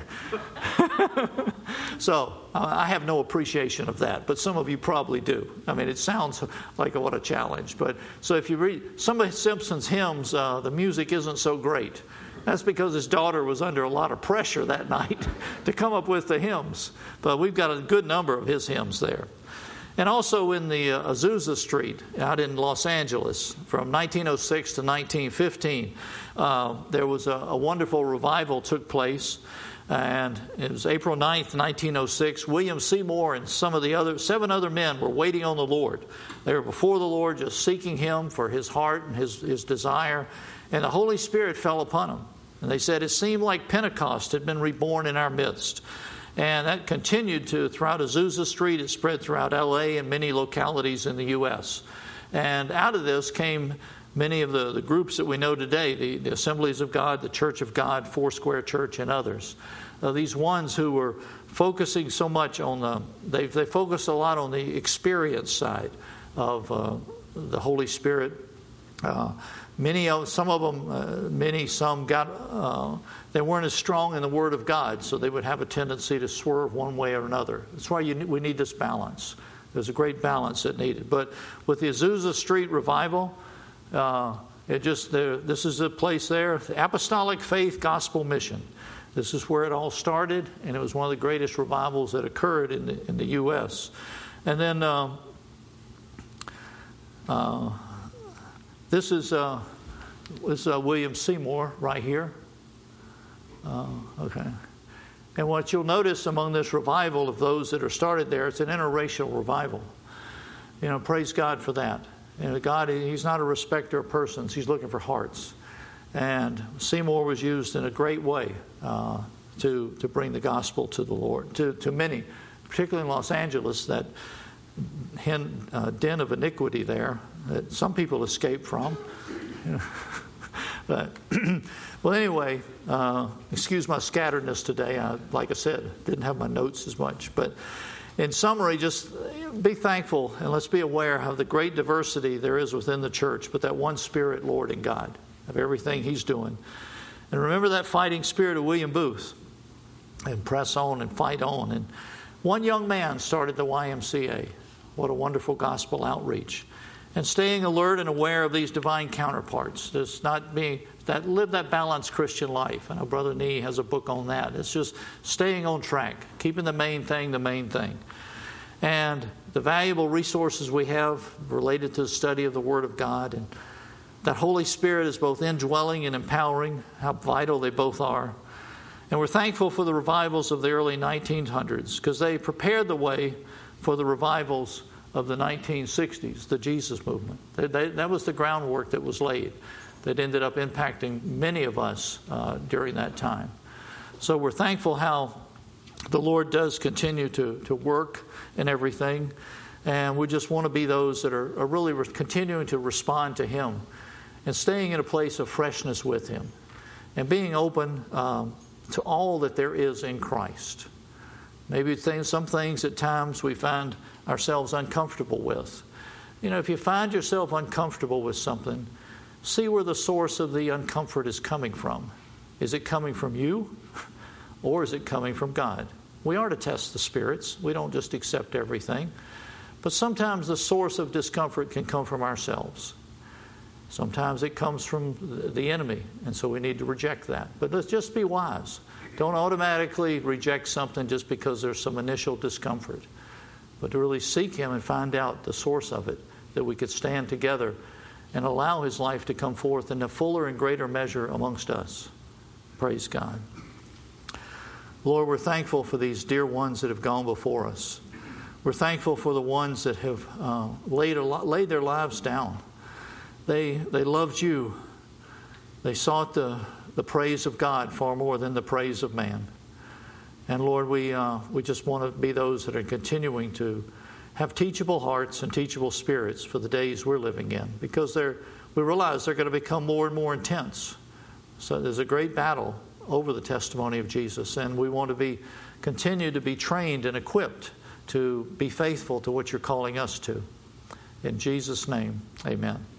So uh, I have no appreciation of that, but some of you probably do. I mean, it sounds like a, what a challenge. But so if you read some of Simpson's hymns, uh, the music isn't so great. That's because his daughter was under a lot of pressure that night to come up with the hymns. But we've got a good number of his hymns there. And also in the uh, Azusa Street out in Los Angeles from nineteen oh six to nineteen fifteen, uh, there was a, a wonderful revival took place. And it was April ninth, nineteen oh six. William Seymour and some of the other, seven other men were waiting on the Lord. They were before the Lord just seeking Him for His heart and His, his desire. And the Holy Spirit fell upon them. And they said it seemed like Pentecost had been reborn in our midst. And that continued to throughout Azusa Street. It spread throughout L A and many localities in the U S And out of this came many of the, the groups that we know today, the, the Assemblies of God, the Church of God, Foursquare Church, and others. Uh, these ones who were focusing so much on the, they they focused a lot on the experience side of uh, the Holy Spirit. Uh, many of some of them, uh, many some got. Uh, They weren't as strong in the Word of God, so they would have a tendency to swerve one way or another. That's why you, we need this balance. There's a great balance that needed. But with the Azusa Street revival, uh, it just this is a place there. The Apostolic Faith Gospel Mission. This is where it all started, and it was one of the greatest revivals that occurred in the in the U S And then uh, uh, this is uh, this is uh, William Seymour right here. Uh, okay. And what you'll notice among this revival of those that are started there, it's an interracial revival. You know, praise God for that. You know, God, He's not a respecter of persons. He's looking for hearts. And Seymour was used in a great way uh, to to bring the gospel to the Lord, to, to many, particularly in Los Angeles, that hen, uh, den of iniquity there that some people escape from. You know. But, well, anyway, uh, excuse my scatteredness today. I, like I said, didn't have my notes as much. But in summary, just be thankful and let's be aware of the great diversity there is within the church, but that one Spirit, Lord and God, of everything He's doing. And remember that fighting spirit of William Booth, and press on and fight on. And one young man started the Y M C A. What a wonderful gospel outreach. And staying alert and aware of these divine counterparts. Just not being that live that balanced Christian life. I know Brother Nee has a book on that. It's just staying on track, keeping the main thing the main thing. And the valuable resources we have related to the study of the Word of God, and that Holy Spirit is both indwelling and empowering, how vital they both are. And we're thankful for the revivals of the early nineteen hundreds because they prepared the way for the revivals of the nineteen sixties, the Jesus movement. They, they, that was the groundwork that was laid that ended up impacting many of us uh, during that time. So we're thankful how the Lord does continue to, to work in everything. And we just want to be those that are, are really re- continuing to respond to Him and staying in a place of freshness with Him and being open um, to all that there is in Christ. Maybe things, some things at times we find ourselves uncomfortable with. You know, if you find yourself uncomfortable with something, see where the source of the uncomfort is coming from. Is it coming from you or is it coming from God? We are to test the spirits. We don't just accept everything. But sometimes the source of discomfort can come from ourselves. Sometimes it comes from the enemy, and so we need to reject that. But let's just be wise. Don't automatically reject something just because there's some initial discomfort, but to really seek Him and find out the source of it, that we could stand together and allow His life to come forth in a fuller and greater measure amongst us. Praise God. Lord, we're thankful for these dear ones that have gone before us. We're thankful for the ones that have uh, laid, a lot, laid their lives down. They, they loved You. They sought the, the praise of God far more than the praise of man. And Lord, we, uh, we just want to be those that are continuing to have teachable hearts and teachable spirits for the days we're living in, because they're, we realize they're going to become more and more intense. So there's a great battle over the testimony of Jesus, and we want to be continue to be trained and equipped to be faithful to what You're calling us to. In Jesus' name, amen.